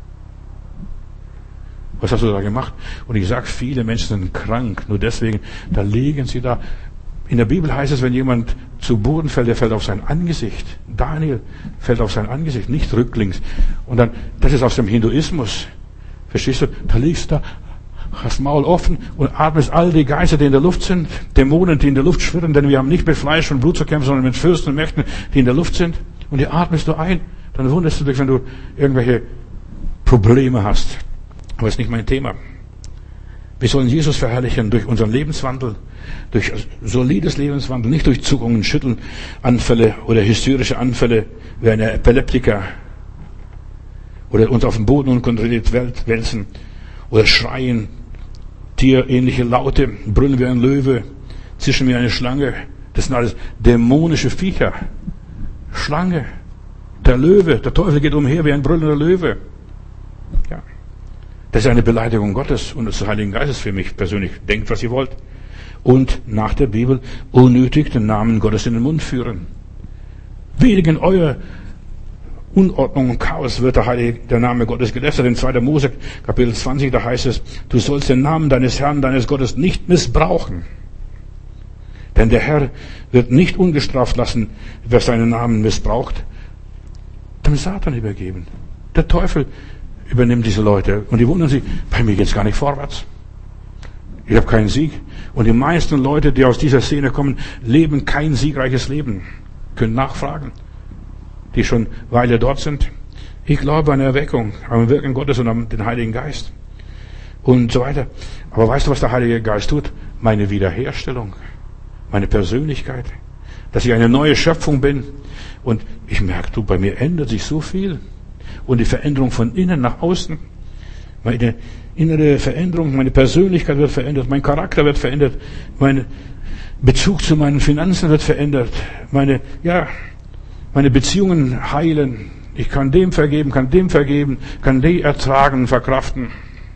Was hast du da gemacht? Und ich sage, viele Menschen sind krank. Nur deswegen, da liegen sie da. In der Bibel heißt es, wenn jemand zu Boden fällt, der fällt auf sein Angesicht. Daniel fällt auf sein Angesicht, nicht rücklings. Und dann, das ist aus dem Hinduismus. Verstehst du? Da liegst du da, hast Maul offen und atmest all die Geister, die in der Luft sind, Dämonen, die in der Luft schwirren, denn wir haben nicht mit Fleisch und Blut zu kämpfen, sondern mit Fürsten und Mächten, die in der Luft sind. Und die atmest du ein. Dann wunderst du dich, wenn du irgendwelche Probleme hast. Aber das ist nicht mein Thema. Wir sollen Jesus verherrlichen durch unseren Lebenswandel, durch solides Lebenswandel, nicht durch Zuckungen, Schütteln, Anfälle oder hysterische Anfälle wie ein Epileptiker oder uns auf den Boden unkontrolliert wälzen oder schreien, tierähnliche Laute, brüllen wie ein Löwe, zischen wie eine Schlange. Das sind alles dämonische Viecher. Schlange, der Löwe, der Teufel geht umher wie ein brüllender Löwe. Ja. Das ist eine Beleidigung Gottes und des Heiligen Geistes für mich persönlich. Denkt, was ihr wollt. Und nach der Bibel unnötig den Namen Gottes in den Mund führen. Wegen eurer Unordnung und Chaos wird der Name Gottes gelästert. In 2. Mose, Kapitel 20, da heißt es, du sollst den Namen deines Herrn, deines Gottes nicht missbrauchen. Denn der Herr wird nicht ungestraft lassen, wer seinen Namen missbraucht, dem Satan übergeben. Der Teufel übernimmt diese Leute. Und die wundern sich, bei mir geht's gar nicht vorwärts. Ich habe keinen Sieg. Und die meisten Leute, die aus dieser Szene kommen, leben kein siegreiches Leben. Können nachfragen. die schon Weile dort sind. Ich glaube an Erweckung, am Wirken Gottes und an den Heiligen Geist und so weiter. Aber weißt du, was der Heilige Geist tut? Meine Wiederherstellung, meine Persönlichkeit, dass ich eine neue Schöpfung bin. Und ich merke, bei mir ändert sich so viel. Und die Veränderung von innen nach außen, meine innere Veränderung, meine Persönlichkeit wird verändert, mein Charakter wird verändert, mein Bezug zu meinen Finanzen wird verändert, meine Beziehungen heilen. Ich kann dem vergeben, kann die ertragen, verkraften.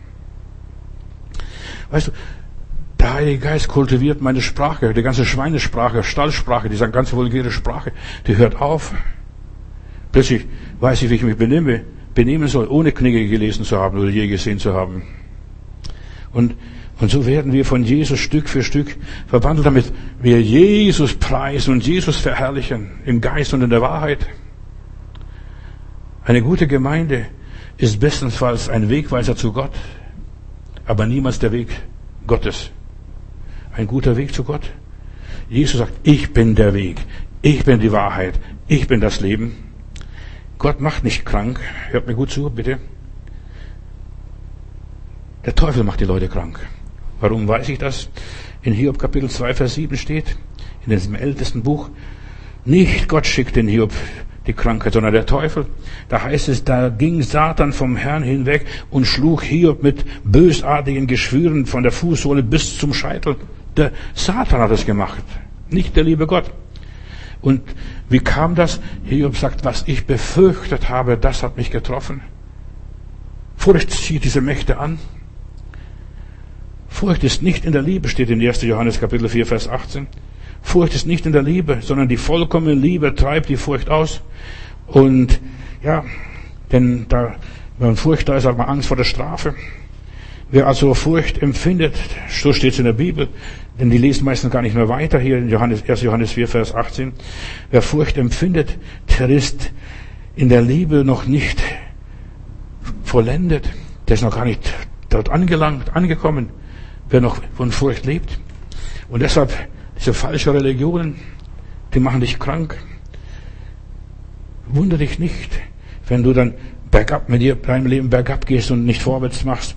Weißt du, der Heilige Geist kultiviert meine Sprache, die ganze Schweinesprache, Stallsprache, diese ganze vulgäre Sprache, die hört auf. Plötzlich weiß ich, wie ich mich benehmen soll, ohne Knigge gelesen zu haben oder je gesehen zu haben. Und so werden wir von Jesus Stück für Stück verwandelt, damit wir Jesus preisen und Jesus verherrlichen, im Geist und in der Wahrheit. Eine gute Gemeinde ist bestenfalls ein Wegweiser zu Gott, aber niemals der Weg Gottes. Ein guter Weg zu Gott. Jesus sagt, ich bin der Weg, ich bin die Wahrheit, ich bin das Leben. Gott macht nicht krank. Hört mir gut zu, bitte. Der Teufel macht die Leute krank. Warum weiß ich das? In Hiob Kapitel 2, Vers 7 steht, in diesem ältesten Buch, nicht Gott schickt den Hiob die Krankheit, sondern der Teufel. Da heißt es, da ging Satan vom Herrn hinweg und schlug Hiob mit bösartigen Geschwüren von der Fußsohle bis zum Scheitel. Der Satan hat es gemacht, nicht der liebe Gott. Und wie kam das? Hiob sagt, was ich befürchtet habe, das hat mich getroffen. Furcht zieht diese Mächte an. Furcht ist nicht in der Liebe, steht in 1. Johannes Kapitel 4, Vers 18. Furcht ist nicht in der Liebe, sondern die vollkommene Liebe treibt die Furcht aus. Und denn wenn man Furcht da ist, hat man Angst vor der Strafe. Wer also Furcht empfindet, so steht es in der Bibel, denn die lesen meistens gar nicht mehr weiter, hier in 1. Johannes 4, Vers 18. Wer Furcht empfindet, der ist in der Liebe noch nicht vollendet. Der ist noch gar nicht dort angekommen, wer noch von Furcht lebt. Und deshalb, diese falschen Religionen, die machen dich krank. Wundere dich nicht, wenn du dann deinem Leben bergab gehst und nicht vorwärts machst.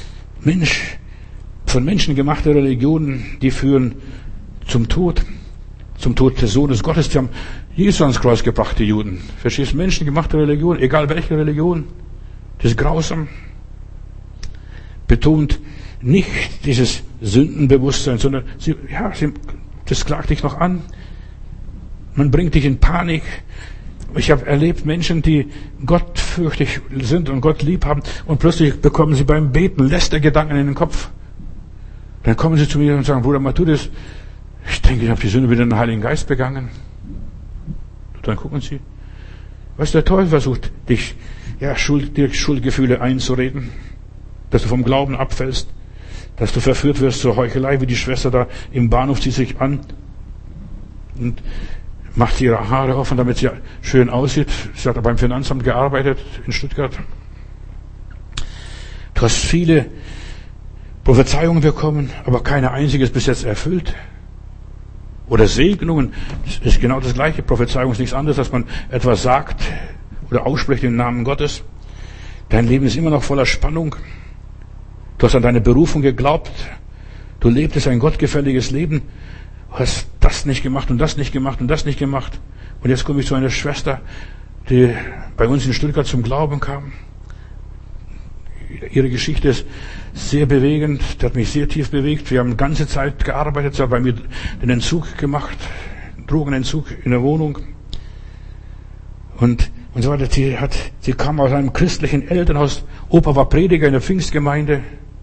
Von Menschen gemachte Religionen, die führen zum Tod des Sohnes Gottes. Die haben Jesus ans Kreuz gebracht, die Juden. Verstehst du? Menschengemachte Religion, egal welche Religion, das ist grausam. Betont nicht dieses Sündenbewusstsein, sondern das klagt dich noch an. Man bringt dich in Panik. Ich habe erlebt Menschen, die gottfürchtig sind und Gott lieb haben und plötzlich bekommen sie beim Beten Lästergedanken in den Kopf. Dann kommen sie zu mir und sagen, Bruder Matthäus, ich denke, ich habe die Sünde wieder in den Heiligen Geist begangen. Und dann gucken sie. Weißt du, der Teufel versucht, dir Schuldgefühle einzureden, dass du vom Glauben abfällst, dass du verführt wirst zur Heuchelei, wie die Schwester da im Bahnhof zieht sich an und macht ihre Haare offen, damit sie schön aussieht. Sie hat beim Finanzamt gearbeitet in Stuttgart. Du hast viele Prophezeiungen bekommen, aber keine einzige ist bis jetzt erfüllt. Oder Segnungen, das ist genau das Gleiche. Prophezeiung ist nichts anderes, dass man etwas sagt oder ausspricht im Namen Gottes. Dein Leben ist immer noch voller Spannung. Du hast an deine Berufung geglaubt. Du lebtest ein gottgefälliges Leben. Du hast das nicht gemacht und das nicht gemacht und das nicht gemacht. Und jetzt komme ich zu einer Schwester, die bei uns in Stuttgart zum Glauben kam. Ihre Geschichte ist sehr bewegend. Die hat mich sehr tief bewegt. Wir haben ganze Zeit gearbeitet. Sie hat bei mir den Entzug gemacht. Drogenentzug in der Wohnung. Und so weiter. Sie kam aus einem christlichen Elternhaus. Opa war Prediger in der Pfingstgemeinde.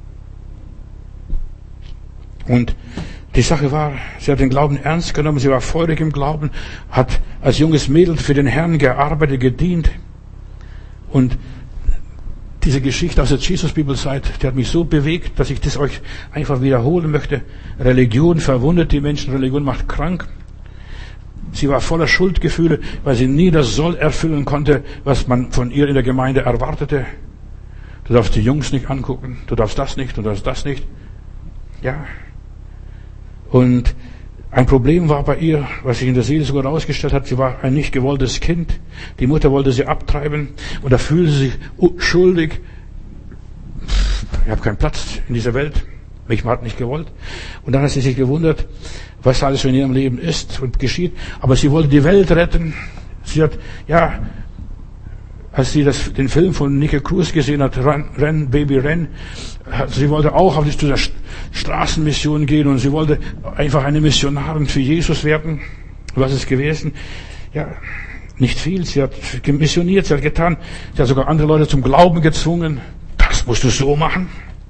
Und die Sache war, sie hat den Glauben ernst genommen, sie war feurig im Glauben, hat als junges Mädel für den Herrn gearbeitet, gedient. Und diese Geschichte aus der Jesus-Bibelzeit, die hat mich so bewegt, dass ich das euch einfach wiederholen möchte. Religion verwundet die Menschen, Religion macht krank. Sie war voller Schuldgefühle, weil sie nie das Soll erfüllen konnte, was man von ihr in der Gemeinde erwartete. Du darfst die Jungs nicht angucken, du darfst das nicht, du darfst das nicht. Ja. Und Ein Problem war bei ihr, was sich in der Seelsorge herausgestellt hat, sie war ein nicht gewolltes Kind. Die Mutter wollte sie abtreiben und da fühlte sie sich schuldig. Ich habe keinen Platz in dieser Welt. Mich hat nicht gewollt. Und dann hat sie sich gewundert, was alles in ihrem Leben ist und geschieht. Aber sie wollte die Welt retten. Sie hat, als sie den Film von Nickel Cruz gesehen hat, Renn, Baby, Renn, sie wollte auch auf die Straßenmission gehen und sie wollte einfach eine Missionarin für Jesus werden. Was ist gewesen? Ja, nicht viel. Sie hat missioniert, sie hat getan. Sie hat sogar andere Leute zum Glauben gezwungen. Das musst du so machen.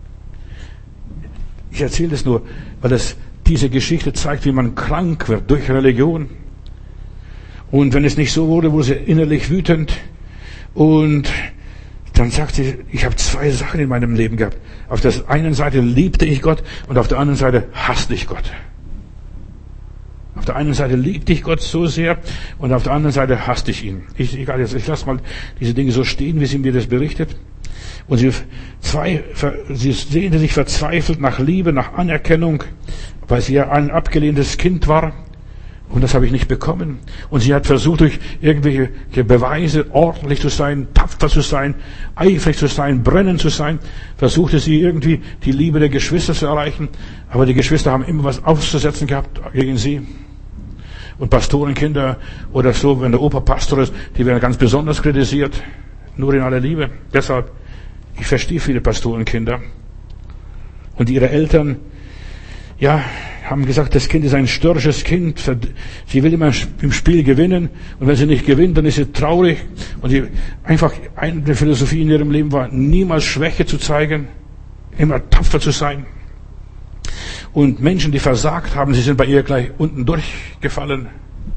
Ich erzähle das nur, weil diese Geschichte zeigt, wie man krank wird durch Religion. Und wenn es nicht so wurde sie innerlich wütend. Und dann sagt sie, ich habe 2 Sachen in meinem Leben gehabt. Auf der einen Seite liebte ich Gott und auf der anderen Seite hasste ich Gott. Auf der einen Seite liebte ich Gott so sehr und auf der anderen Seite hasste ich ihn. Ich lasse mal diese Dinge so stehen, wie sie mir das berichtet. Und sie sehnte sich verzweifelt nach Liebe, nach Anerkennung, weil sie ja ein abgelehntes Kind war. Und das habe ich nicht bekommen. Und sie hat versucht, durch irgendwelche Beweise ordentlich zu sein, tapfer zu sein, eifrig zu sein, brennend zu sein, versuchte sie irgendwie die Liebe der Geschwister zu erreichen. Aber die Geschwister haben immer was auszusetzen gehabt gegen sie. Und Pastorenkinder oder so, wenn der Opa Pastor ist, die werden ganz besonders kritisiert. Nur in aller Liebe. Deshalb, ich verstehe viele Pastorenkinder. Und ihre Eltern, haben gesagt, das Kind ist ein störrisches Kind. Sie will immer im Spiel gewinnen. Und wenn sie nicht gewinnt, dann ist sie traurig. Und eine Philosophie in ihrem Leben war, niemals Schwäche zu zeigen, immer tapfer zu sein. Und Menschen, die versagt haben, sie sind bei ihr gleich unten durchgefallen.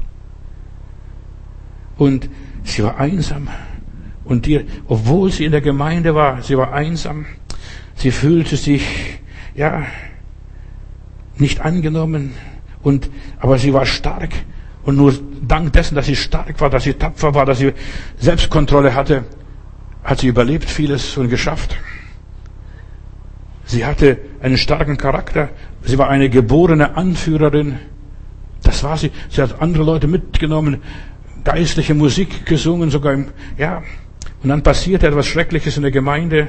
Und sie war einsam. Und obwohl sie in der Gemeinde war, sie war einsam. Sie fühlte sich, nicht angenommen. Aber sie war stark. Und nur dank dessen, dass sie stark war, dass sie tapfer war, dass sie Selbstkontrolle hatte, hat sie überlebt vieles und geschafft. Sie hatte einen starken Charakter. Sie war eine geborene Anführerin. Das war sie. Sie hat andere Leute mitgenommen, geistliche Musik gesungen, sogar Und dann passierte etwas Schreckliches in der Gemeinde,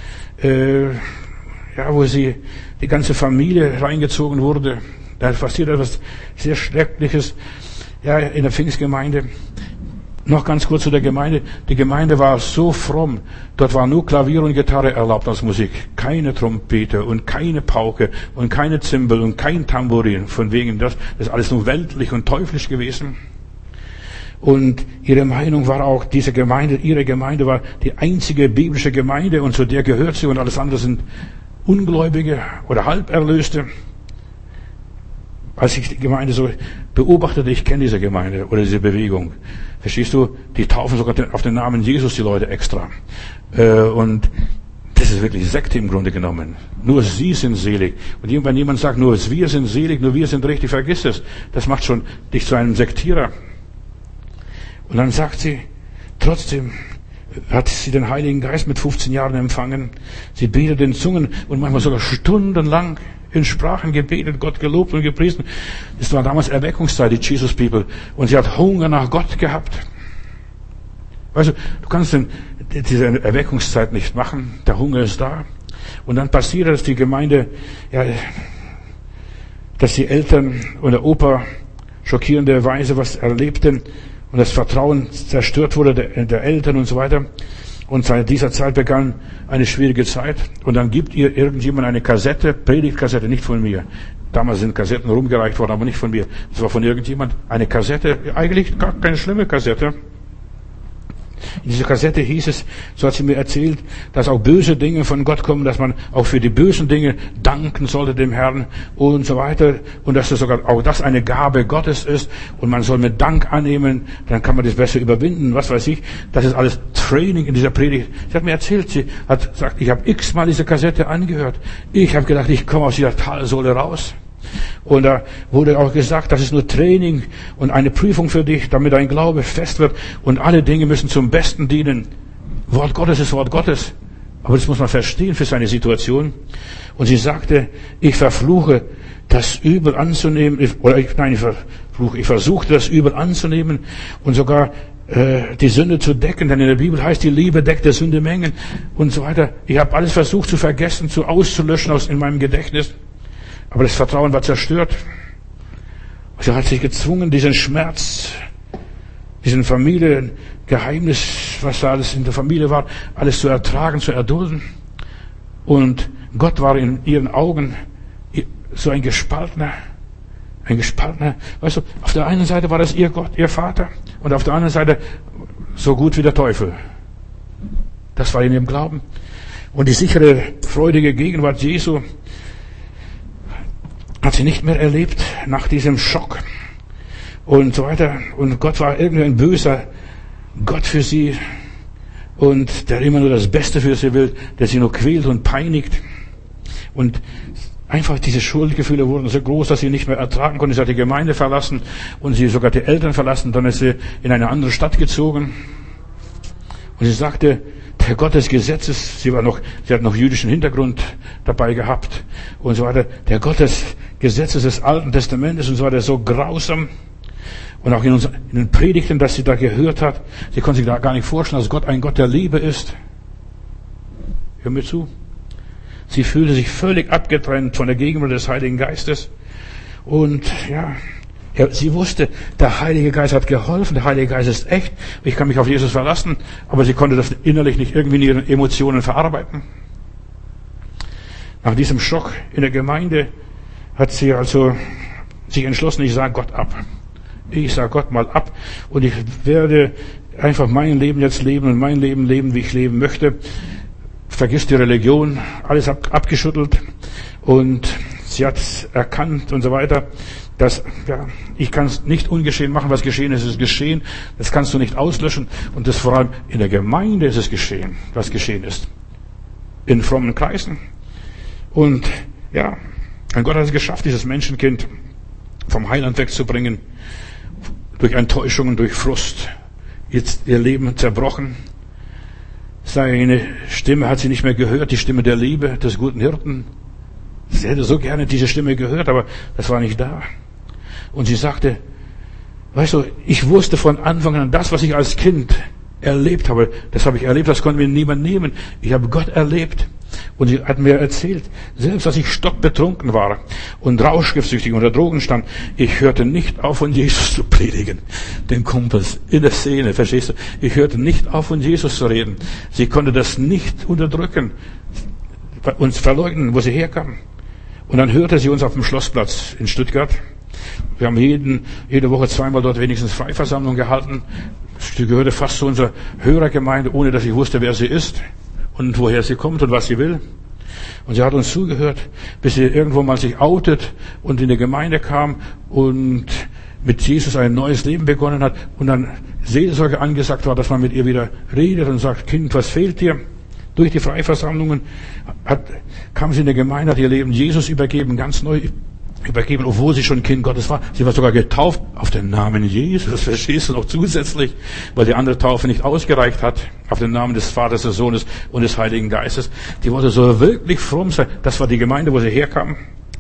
wo die ganze Familie reingezogen wurde. Da passierte etwas sehr Schreckliches, in der Pfingstgemeinde. Noch ganz kurz zu der Gemeinde. Die Gemeinde war so fromm. Dort war nur Klavier und Gitarre erlaubt als Musik. Keine Trompete und keine Pauke und keine Zimbel und kein Tambourin. Von wegen das ist alles nur weltlich und teuflisch gewesen. Und ihre Meinung war auch, ihre Gemeinde war die einzige biblische Gemeinde und zu der gehört sie und alles andere sind Ungläubige oder Halberlöste. Als ich die Gemeinde so beobachtete, ich kenne diese Gemeinde oder diese Bewegung. Verstehst du? Die taufen sogar auf den Namen Jesus die Leute extra. Und das ist wirklich Sekte im Grunde genommen. Nur sie sind selig. Und wenn jemand sagt, nur wir sind selig, nur wir sind richtig, vergiss es. Das macht schon dich zu einem Sektierer. Und dann sagt sie, trotzdem hat sie den Heiligen Geist mit 15 Jahren empfangen. Sie betet in Zungen und manchmal sogar stundenlang in Sprachen gebetet, Gott gelobt und gepriesen. Das war damals Erweckungszeit, die Jesus People. Und sie hat Hunger nach Gott gehabt. Weißt du kannst diese Erweckungszeit nicht machen. Der Hunger ist da. Und dann passiert, dass die Gemeinde, dass die Eltern und der Opa schockierenderweise was erlebten und das Vertrauen zerstört wurde der Eltern und so weiter. Und seit dieser Zeit begann eine schwierige Zeit. Und dann gibt ihr irgendjemand eine Kassette, Predigtkassette, nicht von mir. Damals sind Kassetten rumgereicht worden, aber nicht von mir. Es war von irgendjemand eine Kassette, eigentlich gar keine schlimme Kassette. In dieser Kassette hieß es, so hat sie mir erzählt, dass auch böse Dinge von Gott kommen, dass man auch für die bösen Dinge danken sollte dem Herrn und so weiter. Und dass das sogar auch das eine Gabe Gottes ist und man soll mit Dank annehmen, dann kann man das besser überwinden, was weiß ich. Das ist alles Training in dieser Predigt. Sie hat mir erzählt, sie hat gesagt, ich habe x-mal diese Kassette angehört. Ich habe gedacht, ich komme aus dieser Talsohle raus. Und da wurde auch gesagt, das ist nur Training und eine Prüfung für dich, damit dein Glaube fest wird. Und alle Dinge müssen zum Besten dienen. Wort Gottes ist Wort Gottes. Aber das muss man verstehen für seine Situation. Und sie sagte, ich verfluche das Übel anzunehmen, ich versuchte das Übel anzunehmen und sogar die Sünde zu decken, denn in der Bibel heißt, die Liebe deckt der Sünde Mengen und so weiter. Ich habe alles versucht zu vergessen, auszulöschen in meinem Gedächtnis, aber das Vertrauen war zerstört. Sie hat sich gezwungen, diesen Schmerz, diesen Familiengeheimnis, was da alles in der Familie war, alles zu ertragen, zu erdulden. Und Gott war in ihren Augen so ein gespaltener, weißt du, auf der einen Seite war das ihr Gott, ihr Vater, und auf der anderen Seite so gut wie der Teufel. Das war in ihrem Glauben. Und die sichere, freudige Gegenwart Jesu hat sie nicht mehr erlebt nach diesem Schock und so weiter. Und Gott war irgendwie ein böser Gott für sie und der immer nur das Beste für sie will, der sie nur quält und peinigt. Und einfach diese Schuldgefühle wurden so groß, dass sie nicht mehr ertragen konnte. Sie hat die Gemeinde verlassen und sie sogar die Eltern verlassen. Dann ist sie in eine andere Stadt gezogen. Und sie sagte, der Gott des Gesetzes, sie hat noch jüdischen Hintergrund dabei gehabt und so weiter. Der Gott des Gesetzes des Alten Testamentes und so weiter, so grausam. Und auch in den Predigten, dass sie da gehört hat, sie konnte sich da gar nicht vorstellen, dass Gott ein Gott der Liebe ist. Hör mir zu. Sie fühlte sich völlig abgetrennt von der Gegenwart des Heiligen Geistes. Und sie wusste, der Heilige Geist hat geholfen, der Heilige Geist ist echt, ich kann mich auf Jesus verlassen, aber sie konnte das innerlich nicht irgendwie in ihren Emotionen verarbeiten. Nach diesem Schock in der Gemeinde hat sie also sich entschlossen, ich sage Gott ab. Ich sage Gott mal ab und ich werde einfach mein Leben jetzt leben und mein Leben leben, wie ich leben möchte. Vergiss die Religion, alles abgeschüttelt und sie hat erkannt und so weiter, dass ich kann es nicht ungeschehen machen, was geschehen ist, ist geschehen, das kannst du nicht auslöschen und das vor allem in der Gemeinde ist es geschehen, was geschehen ist, in frommen Kreisen und Gott hat es geschafft, dieses Menschenkind vom Heiland wegzubringen, durch Enttäuschungen, durch Frust, jetzt ihr Leben zerbrochen. Seine Stimme hat sie nicht mehr gehört, die Stimme der Liebe, des guten Hirten. Sie hätte so gerne diese Stimme gehört, aber das war nicht da. Und sie sagte, weißt du, ich wusste von Anfang an, das, was ich als Kind erlebt habe, das habe ich erlebt, das konnte mir niemand nehmen. Ich habe Gott erlebt. Und sie hat mir erzählt, selbst als ich stockbetrunken war und rauschgiftsüchtig unter Drogen stand, ich hörte nicht auf, von Jesus zu predigen. Den Kumpels in der Szene, verstehst du? Ich hörte nicht auf, von Jesus zu reden. Sie konnte das nicht unterdrücken, uns verleugnen, wo sie herkam. Und dann hörte sie uns auf dem Schlossplatz in Stuttgart. Wir haben jede Woche zweimal dort wenigstens Freiversammlung gehalten. Sie gehörte fast zu unserer Hörergemeinde, ohne dass ich wusste, wer sie ist und woher sie kommt und was sie will. Und sie hat uns zugehört, bis sie irgendwo mal sich outet und in die Gemeinde kam und mit Jesus ein neues Leben begonnen hat und dann Seelsorge angesagt war, dass man mit ihr wieder redet und sagt, Kind, was fehlt dir? Durch die Freiversammlungen kam sie in die Gemeinde, hat ihr Leben Jesus übergeben, ganz neu übergeben, obwohl sie schon Kind Gottes war. Sie war sogar getauft auf den Namen Jesus, verstehst du, noch zusätzlich, weil die andere Taufe nicht ausgereicht hat, auf den Namen des Vaters, des Sohnes und des Heiligen Geistes. Die wollte so wirklich fromm sein. Das war die Gemeinde, wo sie herkam.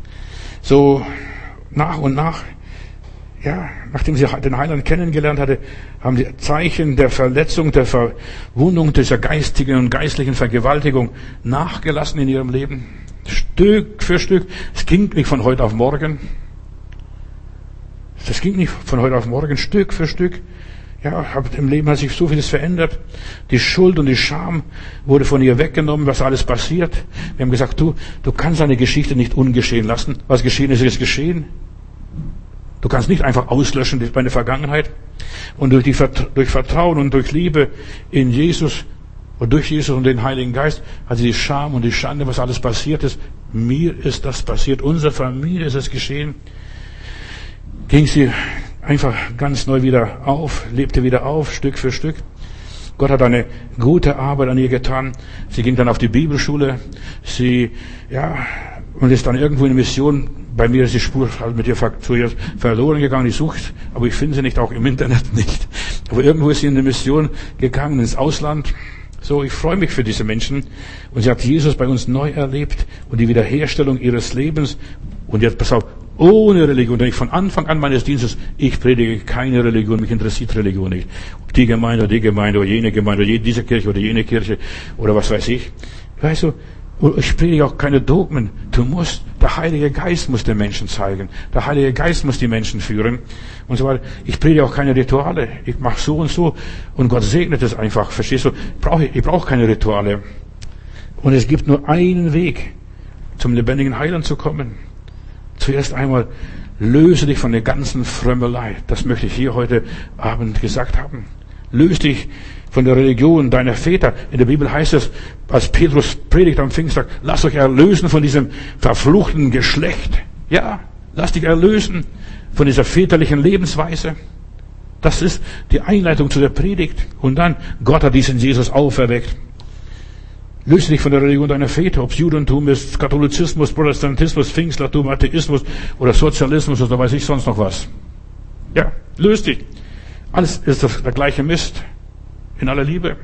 So nach und nach, nachdem sie den Heiland kennengelernt hatte, haben die Zeichen der Verletzung, der Verwundung, dieser geistigen und geistlichen Vergewaltigung nachgelassen in ihrem Leben. Stück für Stück. Es ging nicht von heute auf morgen. Das ging nicht von heute auf morgen, Stück für Stück. Im Leben hat sich so vieles verändert. Die Schuld und die Scham wurde von ihr weggenommen, was alles passiert. Wir haben gesagt, du kannst deine Geschichte nicht ungeschehen lassen. Was geschehen ist, ist geschehen. Du kannst nicht einfach auslöschen deine Vergangenheit. Und durch Vertrauen und durch Liebe in Jesus und durch Jesus und den Heiligen Geist hat sie die Scham und die Schande, was alles passiert ist. Mir ist das passiert, unserer Familie ist es geschehen. Ging sie einfach ganz neu wieder auf, lebte wieder auf, Stück für Stück. Gott hat eine gute Arbeit an ihr getan. Sie ging dann auf die Bibelschule. Und ist dann irgendwo in der Mission. Bei mir ist die Spur halt mit ihr zu ihr verloren gegangen. Ich suche, aber ich finde sie nicht, auch im Internet nicht. Aber irgendwo ist sie in die Mission gegangen, ins Ausland. So, ich freue mich für diese Menschen. Und sie hat Jesus bei uns neu erlebt und die Wiederherstellung ihres Lebens. Und jetzt, pass auf, Ohne Religion. Denn ich von Anfang an meines Dienstes, ich predige keine Religion, mich interessiert Religion nicht. Die Gemeinde oder jene Gemeinde oder diese Kirche oder jene Kirche oder was weiß ich. Weißt du, ich predige auch keine Dogmen. Der Heilige Geist muss den Menschen zeigen. Der Heilige Geist muss die Menschen führen und so weiter. Ich predige auch keine Rituale. Ich mache so und Gott segnet es einfach. Verstehst du? Ich brauche keine Rituale. Und es gibt nur einen Weg, zum lebendigen Heiland zu kommen. Zuerst einmal löse dich von der ganzen Frömmelei. Das möchte ich hier heute Abend gesagt haben. Löse dich von der Religion deiner Väter. In der Bibel heißt es, als Petrus predigt am Pfingsttag, lasst euch erlösen von diesem verfluchten Geschlecht. Ja, lasst dich erlösen von dieser väterlichen Lebensweise. Das ist die Einleitung zu der Predigt. Und dann, Gott hat diesen Jesus auferweckt. Löse dich von der Religion deiner Väter, ob es Judentum ist, Katholizismus, Protestantismus, Pfingstlertum, Atheismus oder Sozialismus oder weiß ich sonst noch was. Ja, löse dich. Alles ist der gleiche Mist. In aller Liebe.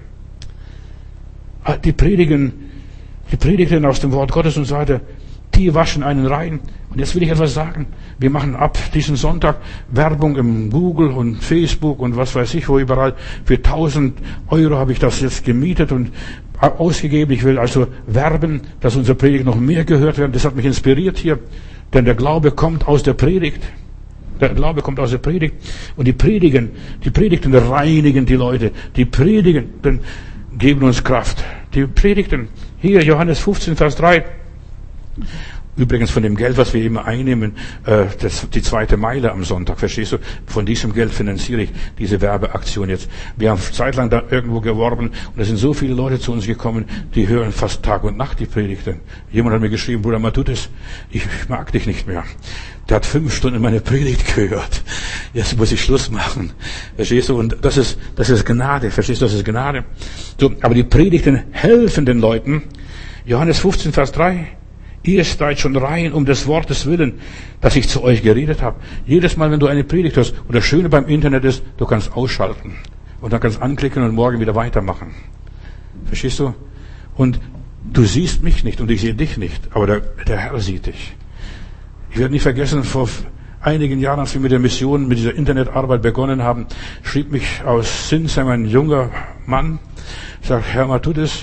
Die Predigten aus dem Wort Gottes und so weiter, die waschen einen rein. Und jetzt will ich etwas sagen. Wir machen ab diesen Sonntag Werbung im Google und Facebook und was weiß ich wo überall. Für 1.000 Euro habe ich das jetzt gemietet und ausgegeben. Ich will also werben, dass unsere Predigt noch mehr gehört wird. Das hat mich inspiriert hier. Denn der Glaube kommt aus der Predigt. Der Glaube kommt aus der Predigt. Und die Predigten reinigen die Leute. Die Predigten geben uns Kraft. Die Predigten, hier Johannes 15, Vers 3. Übrigens von dem Geld, was wir immer einnehmen, die zweite Meile am Sonntag, verstehst du? Von diesem Geld finanziere ich diese Werbeaktion jetzt. Wir haben zeitlang da irgendwo geworben und es sind so viele Leute zu uns gekommen, die hören fast Tag und Nacht die Predigten. Jemand hat mir geschrieben, Bruder Matthäus, ich mag dich nicht mehr. Der hat 5 Stunden meine Predigt gehört. Jetzt muss ich Schluss machen. Verstehst du? Und das ist Gnade. Verstehst du? Das ist Gnade. So, aber die Predigten helfen den Leuten. Johannes 15, Vers 3. Ihr seid schon rein um des Wortes willen, dass ich zu euch geredet habe. Jedes Mal, wenn du eine Predigt hörst, und das Schöne beim Internet ist, du kannst ausschalten. Und dann kannst anklicken und morgen wieder weitermachen. Verstehst du? Und du siehst mich nicht und ich sehe dich nicht, aber der Herr sieht dich. Ich werde nie vergessen, vor einigen Jahren, als wir mit der Mission, mit dieser Internetarbeit begonnen haben, schrieb mich aus Sinsheim ein junger Mann, sagt, Herr Matthäus,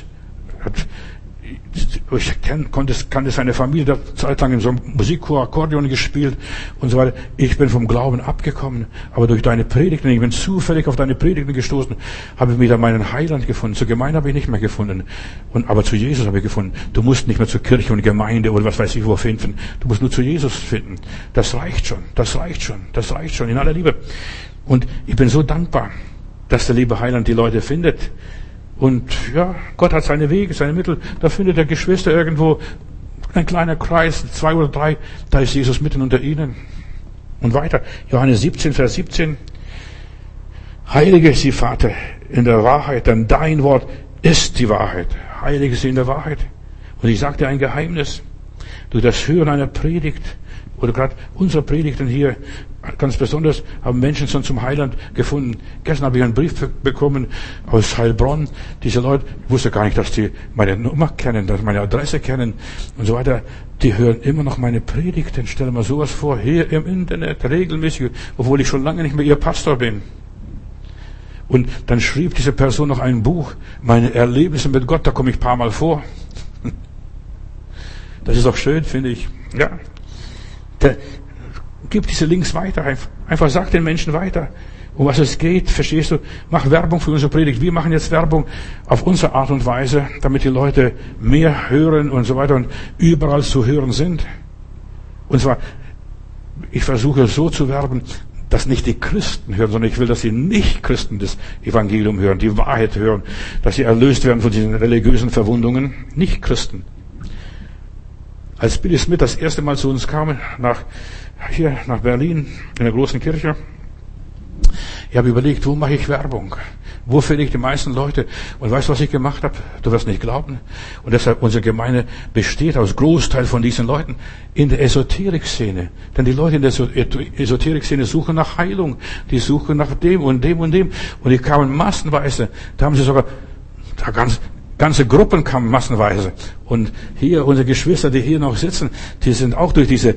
ich kannte seine Familie, der zeitlang in so einem Musikchor Akkordeon gespielt und so weiter. Ich bin vom Glauben abgekommen, aber durch deine Predigten, ich bin zufällig auf deine Predigten gestoßen, habe ich wieder meinen Heiland gefunden. Zur Gemeinde habe ich nicht mehr gefunden, aber zu Jesus habe ich gefunden. Du musst nicht mehr zur Kirche und Gemeinde oder was weiß ich wo finden. Du musst nur zu Jesus finden. Das reicht schon, in aller Liebe. Und ich bin so dankbar, dass der liebe Heiland die Leute findet. Und ja, Gott hat seine Wege, seine Mittel. Da findet er Geschwister irgendwo, ein kleiner Kreis, 2 oder 3, da ist Jesus mitten unter ihnen. Und weiter, Johannes 17, Vers 17. Heilige sie, Vater, in der Wahrheit, denn dein Wort ist die Wahrheit. Heilige sie in der Wahrheit. Und ich sage dir ein Geheimnis. Durch das Hören einer Predigt, oder gerade unsere Predigten hier, ganz besonders, haben Menschen schon zum Heiland gefunden. Gestern habe ich einen Brief bekommen aus Heilbronn. Diese Leute, ich wusste gar nicht, dass die meine Nummer kennen, dass meine Adresse kennen und so weiter. Die hören immer noch meine Predigten. Stell dir mal sowas vor, hier im Internet, regelmäßig, obwohl ich schon lange nicht mehr ihr Pastor bin. Und dann schrieb diese Person noch ein Buch, meine Erlebnisse mit Gott, da komme ich ein paar Mal vor. Das ist doch schön, finde ich. Ja. Gib diese Links weiter. Einfach sag den Menschen weiter, um was es geht. Verstehst du? Mach Werbung für unsere Predigt. Wir machen jetzt Werbung auf unsere Art und Weise, damit die Leute mehr hören und so weiter und überall zu hören sind. Und zwar, ich versuche so zu werben, dass nicht die Christen hören, sondern ich will, dass die Nicht-Christen das Evangelium hören, die Wahrheit hören, dass sie erlöst werden von diesen religiösen Verwundungen. Nicht-Christen. Als Billy Smith das erste Mal zu uns kam, nach Berlin, in der großen Kirche, ich habe überlegt, wo mache ich Werbung? Wo finde ich die meisten Leute? Und weißt du, was ich gemacht habe? Du wirst nicht glauben. Und deshalb, unsere Gemeinde besteht aus Großteil von diesen Leuten in der Esoterik-Szene. Denn die Leute in der Esoterik-Szene suchen nach Heilung. Die suchen nach dem und dem und dem. Und die kamen massenweise. Da haben sie sogar ganze Gruppen kamen massenweise. Und hier, unsere Geschwister, die hier noch sitzen, die sind auch durch diese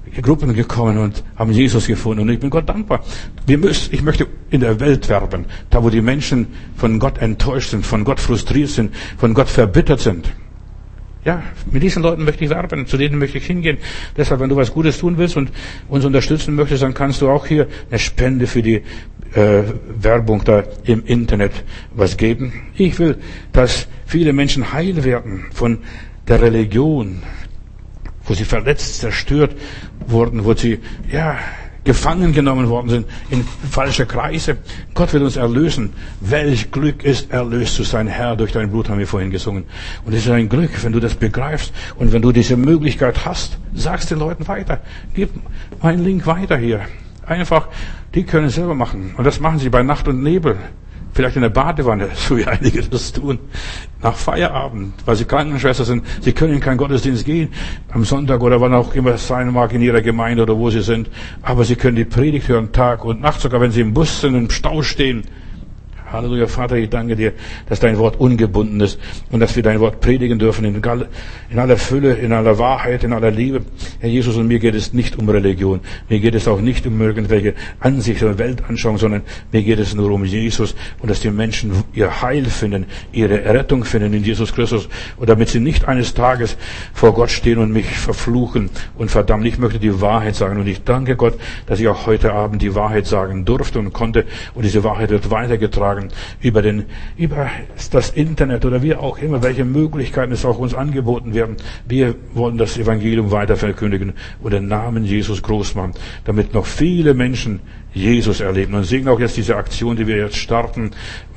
Gruppen gekommen und haben Jesus gefunden. Und ich bin Gott dankbar. Ich möchte in der Welt werben, da wo die Menschen von Gott enttäuscht sind, von Gott frustriert sind, von Gott verbittert sind. Ja, mit diesen Leuten möchte ich werben, zu denen möchte ich hingehen. Deshalb, wenn du was Gutes tun willst und uns unterstützen möchtest, dann kannst du auch hier eine Spende für die Werbung da im Internet was geben. Ich will, dass viele Menschen heil werden von der Religion, wo sie verletzt, zerstört wurden, wo sie, gefangen genommen worden sind in falsche Kreise. Gott will uns erlösen. Welch Glück ist, erlöst zu sein, Herr, durch dein Blut haben wir vorhin gesungen. Und es ist ein Glück, wenn du das begreifst und wenn du diese Möglichkeit hast, sagst den Leuten weiter. Gib meinen Link weiter hier. Einfach, die können es selber machen. Und das machen sie bei Nacht und Nebel. Vielleicht in der Badewanne, so wie einige das tun. Nach Feierabend, weil sie Krankenschwester sind. Sie können in keinen Gottesdienst gehen. Am Sonntag oder wann auch immer es sein mag in ihrer Gemeinde oder wo sie sind. Aber sie können die Predigt hören Tag und Nacht, sogar wenn sie im Bus sind, im Stau stehen. Halleluja, Vater, ich danke dir, dass dein Wort ungebunden ist und dass wir dein Wort predigen dürfen in aller Fülle, in aller Wahrheit, in aller Liebe. Herr Jesus, und mir geht es nicht um Religion. Mir geht es auch nicht um irgendwelche Ansicht oder Weltanschauung, sondern mir geht es nur um Jesus und dass die Menschen ihr Heil finden, ihre Errettung finden in Jesus Christus und damit sie nicht eines Tages vor Gott stehen und mich verfluchen und verdammen. Ich möchte die Wahrheit sagen und ich danke Gott, dass ich auch heute Abend die Wahrheit sagen durfte und konnte und diese Wahrheit wird weitergetragen über das Internet oder wie auch immer, welche Möglichkeiten es auch uns angeboten werden. Wir wollen das Evangelium weiter verkündigen und den Namen Jesus groß machen, damit noch viele Menschen Jesus erleben. Und segne auch jetzt diese Aktion, die wir jetzt starten,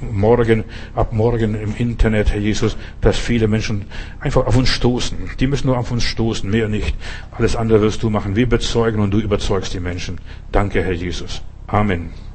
ab morgen im Internet, Herr Jesus, dass viele Menschen einfach auf uns stoßen. Die müssen nur auf uns stoßen, mehr nicht. Alles andere wirst du machen. Wir bezeugen und du überzeugst die Menschen. Danke, Herr Jesus. Amen.